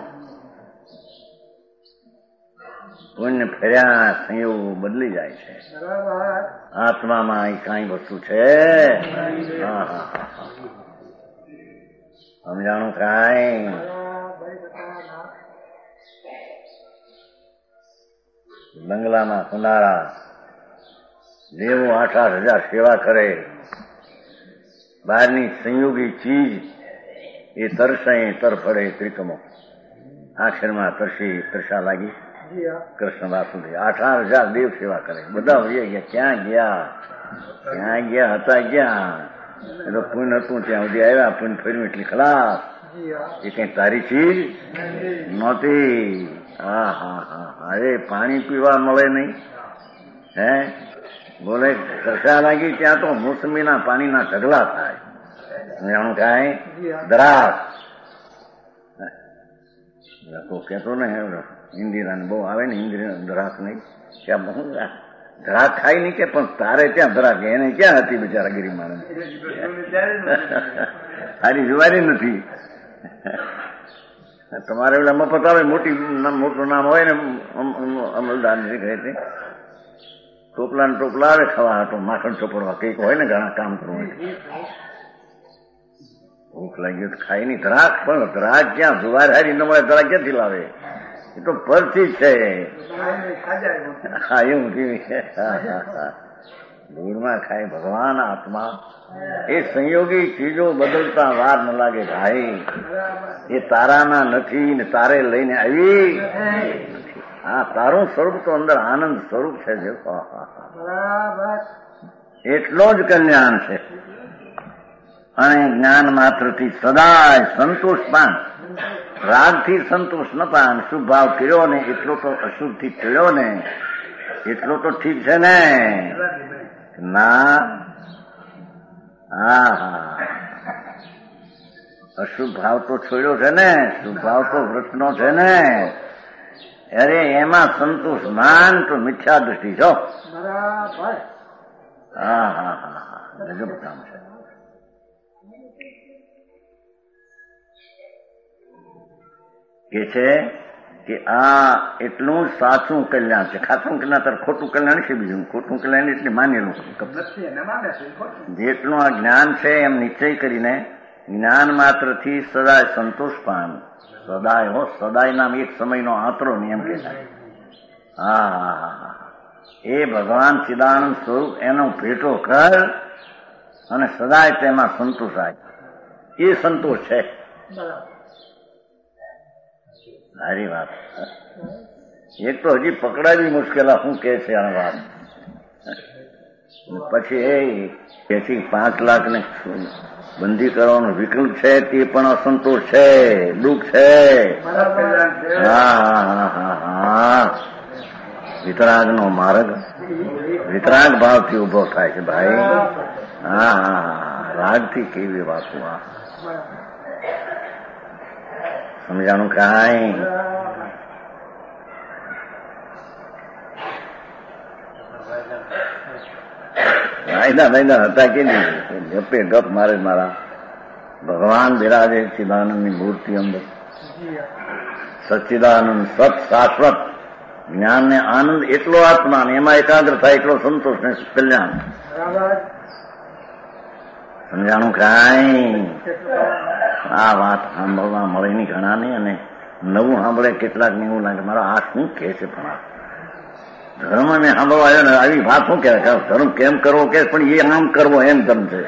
કોઈને ફર્યા સંયોગ બદલી જાય છે. આત્મામાં કઈ વસ્તુ છે? હા હા હા. સમજાણું કાંઈ? બંગલામાં કુંડારા દેવો 8,000 સેવા કરે, બહારની સંયોગી ચીજ એ તરસે તરફડે ત્રિકમો, આખરમાં તરસા લાગી કૃષ્ણ વાસુદેવ 8,000 દેવ સેવા કરે. બધા વહી ગયા. ક્યાં ગયા હતા? ક્યાં એ તો પુણ્ય હતું ત્યાં સુધી આવ્યા. પુણ્ય ફેરવું એટલી ખલાસ. એ કઈ તારી ચીજ નહોતી. હા હા હા. અરે પાણી પીવા મળે નહીં. હે બોલે તરસા લાગી ત્યાં તો મોસમીના પાણીના ઢગલા થાય. જાણું કાંઈ? દ્રાક્ષ કેતો ને ઇન્દિરાને બહુ આવે ને, ઇન્દિરા દ્રાક્ષ નહીં ત્યાં ધરાક ખાઈ નહીં કે, પણ તારે ત્યાં ધરાક એને ક્યાં હતી બિચારા ગરીબ માણસ? સારી જુવારી નથી. તમારે એવડા મફત આવે, મોટું નામ હોય ને અમલદાર કહે ટોપલા ને ટોપલા આવે ખાવા હતો, માખણ ચોપડવા કંઈક હોય ને ઘણા કામ કરવું. ભૂખ લાગી તો ખાઈ નહીં. ધરાક પણ ધરાક ક્યાં? જુવાર હારી ન મળે ધરાક ક્યાંથી લાવે? એ તો પરથી છે. હા એવું ધૂળમાં ખાય ભગવાન આત્મા. એ સંયોગી ચીજો બદલતા વાર ન લાગે ભાઈ. એ તારાના નથી ને તારે લઈને આવી. હા, તારું સ્વરૂપ તો અંદર આનંદ સ્વરૂપ છે. એટલો જ કલ્યાણ છે. અને જ્ઞાન માત્રથી સદાય સંતોષ પાન, રાગથી સંતોષ ન પાન. શુભ ભાવ કર્યો ને એટલો તો અશુભથી કર્યો ને એટલો તો ઠીક છે ને? ના. હા હા, અશુભ ભાવ તો છોડ્યો છે ને, શુભ ભાવ તો વ્રતનો છે ને. અરે એમાં સંતોષ માન તો મિથ્યા દૃષ્ટિ છો. હા હા હા હા, ગજબ કામ છે. કે છે કે આ એટલું સાચું કલ્યાણ છે. ખાતું કલ્યાણ તાર ખોટું કલ્યાણ છે. બીજું ખોટું કલ્યાણ એટલે માનેલું. જેટલું આ જ્ઞાન છે એમ નિશ્ચય કરીને જ્ઞાન માત્રથી સદાય સંતોષ પાન. સદાય હો, સદાય નામ એક સમયનો આંતરો નિયમ કહેવાય. હા હા હા, એ ભગવાન ચિદાનંદ સ્વરૂપ એનો ભેટો કર અને સદાય તેમાં સંતોષ આવે. એ સંતોષ છે. સારી વાત. એક તો હજી પકડાવી મુશ્કેલ. શું કે છે આ વાત? પછી એ 5 લાખને બંધી કરવાનો વિકલ્પ છે તે પણ અસંતોષ છે, દુઃખ છે. હા હા હા હા, વિતરાગનો માર્ગ વિતરાગ ભાવથી ઉભો થાય છે ભાઈ. હા હા હા, રાગથી કેવી વાતો. આ સમજાણું કાંઈ? વાયદા હતા કે નહીં? ગપે ગપ મારે મારા ભગવાન બિરાજે ચિદાનંદની મૂર્તિ અંદર. સચ્ચિદાનંદ સત શાશ્વત જ્ઞાન ને આનંદ એટલો આત્મા ને એમાં એકાગ્ર થાય એટલો સંતોષ ને કલ્યાણ. સમજાણું કાંઈ? આ વાત સાંભળવા મળે નહીં ઘણા ને, અને નવું સાંભળે કેટલાક ને એવું લાગે મારો આ શું કે છે. પણ ધર્મ ને સાંભળવા આવ્યો ને આવી વાત શું કહેવાય? ધર્મ કેમ કરવો કે, પણ એ આમ કરવો એમ ધર્મ છે.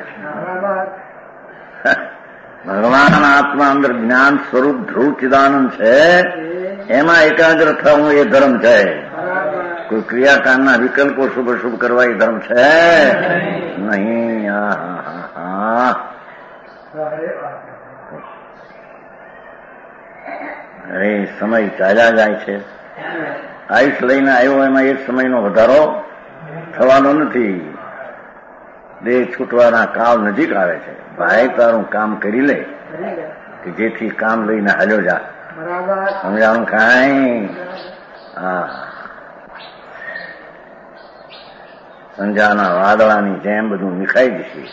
ભગવાન આત્મા અંદર જ્ઞાન સ્વરૂપ ધ્રુવ ચિદાનંદ છે, એમાં એકાગ્ર થવું એ ધર્મ છે. કોઈ ક્રિયાકાંડના વિકલ્પો શુભ શુભ કરવા એ ધર્મ છે નહીં. અરે સમય ચાલ્યા જાય છે. આયુષ લઈને આવ્યો એમાં એક સમયનો વધારો થવાનો નથી. દેહ છૂટવાના કાળ નજીક આવે છે. ભાઈ તારું કામ કરી લે કે જેથી કામ લઈને હાલ્યો જા. સમજાણું કાંઈ? હા, સંજાના વાદળાની જેમ બધું વિખાઈ જશે.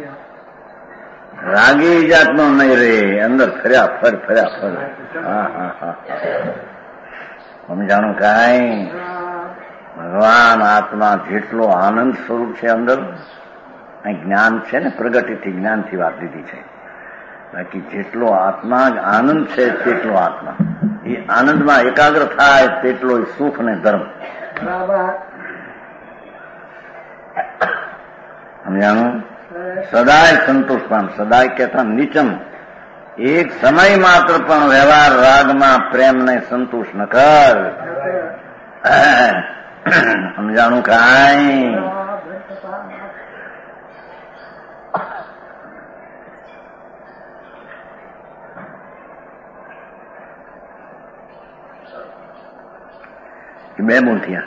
રાગી જાતનો નહીં રે, અંદર ફર્યા ફર. હા હા હા, સમજાણું કાંઈ? ભગવાન આત્મા જેટલો આનંદ સ્વરૂપ છે અંદર, જ્ઞાન છે ને, પ્રગતિથી જ્ઞાનથી વાત લીધી છે. બાકી જેટલો આત્મા આનંદ છે તેટલો આત્મા, એ આનંદમાં એકાગ્ર થાય તેટલો સુખ ને ધર્મ. સમજાણું? સદાય સંતોષ પામ, સદાય કહેતા નીચમ, એક સમય માત્ર પણ વ્યવહાર રાગમાં પ્રેમને સંતોષ ન કર. સમજાણું? કાંઈ બે બોલ થયા.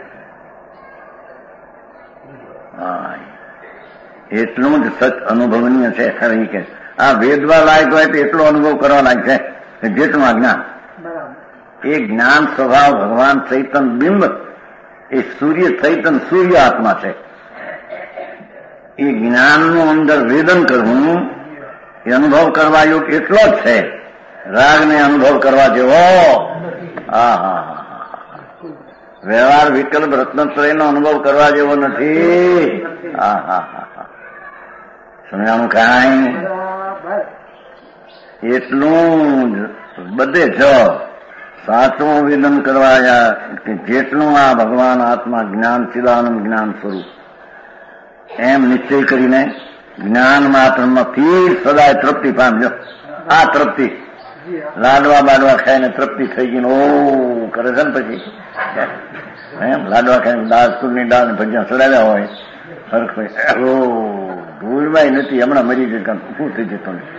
હા, એટલું જ સચ અનુભવનીય છે. ખરી કે આ વેદવા લાયક હોય તો એટલો અનુભવ કરવા લાયક છે જેટલું અજ્ઞાન. એ જ્ઞાન સ્વભાવ ભગવાન ચૈતન બિંબ, એ સૂર્ય ચૈતન સૂર્ય આત્મા છે. એ જ્ઞાનનું અંદર વેદન કરવું એ અનુભવ કરવા યોગ એટલો જ છે. રાગને અનુભવ કરવા જેવો હા હા હા વ્યવહાર વિકલ્પ રત્નત્રયનો અનુભવ કરવા જેવો નથી. હા હા હા હા સમજાણું? કાંઈ એટલું જ બધે જ સાચું વેદન કરવા કે જેટલું આ ભગવાન આત્મા જ્ઞાન ચિદાનંદ જ્ઞાન સ્વરૂપ એમ નિશ્ચય કરીને જ્ઞાન માત્રમાંથી સદાય તૃપ્તિ પામજો. આ તૃપ્તિ લાડવા બાડવા ખાઈને તૃપ્તિ થઈ ગઈ ઓ કરે છે ને પછી એમ લાડવા ખાઈને દાળ તુરની દાળ ને ભજીયા ચડાવ્યા હોય ફરક હોય ભૂલવાય નથી, હમણાં મરી જશે શું થઈ જતું ને.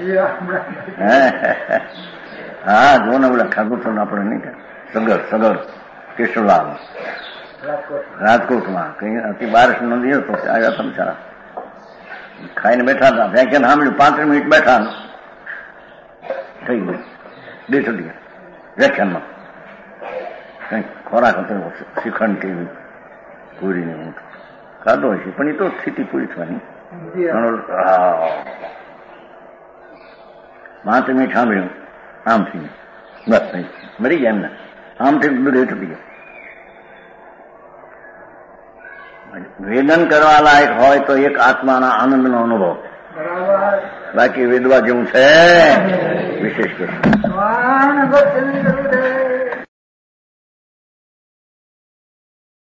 હા જો ને ઓલા ખાધું તો આપણે નહીં સગર કેશુલાલ રાજકોટમાં કઈ અતિ બારિશ નો દિવસ તો આવ્યા તમે સારા ખાઈને બેઠા હતા. વ્યાખ્યાન સાંભળ્યું 5 મિનિટ બેઠા થઈ ગયું બેઠી ગયા વ્યાખ્યાનમાં. કઈ ખોરાક હતો શ્રીખંડ કેવી પૂરીને હું ખાધો હશે પણ એ તો સ્થિતિ પૂરી થવાની. 5 મિનિટ સાંભળ્યું આમ થઈ બસ નહીં મરી ગયા એમને આમ થઈ બધું રેઠું થઈ ગયા. વેદન કરવા લાયક હોય તો એક આત્માના આનંદનો અનુભવ, બાકી વેદવા જેવું છે વિશેષ કે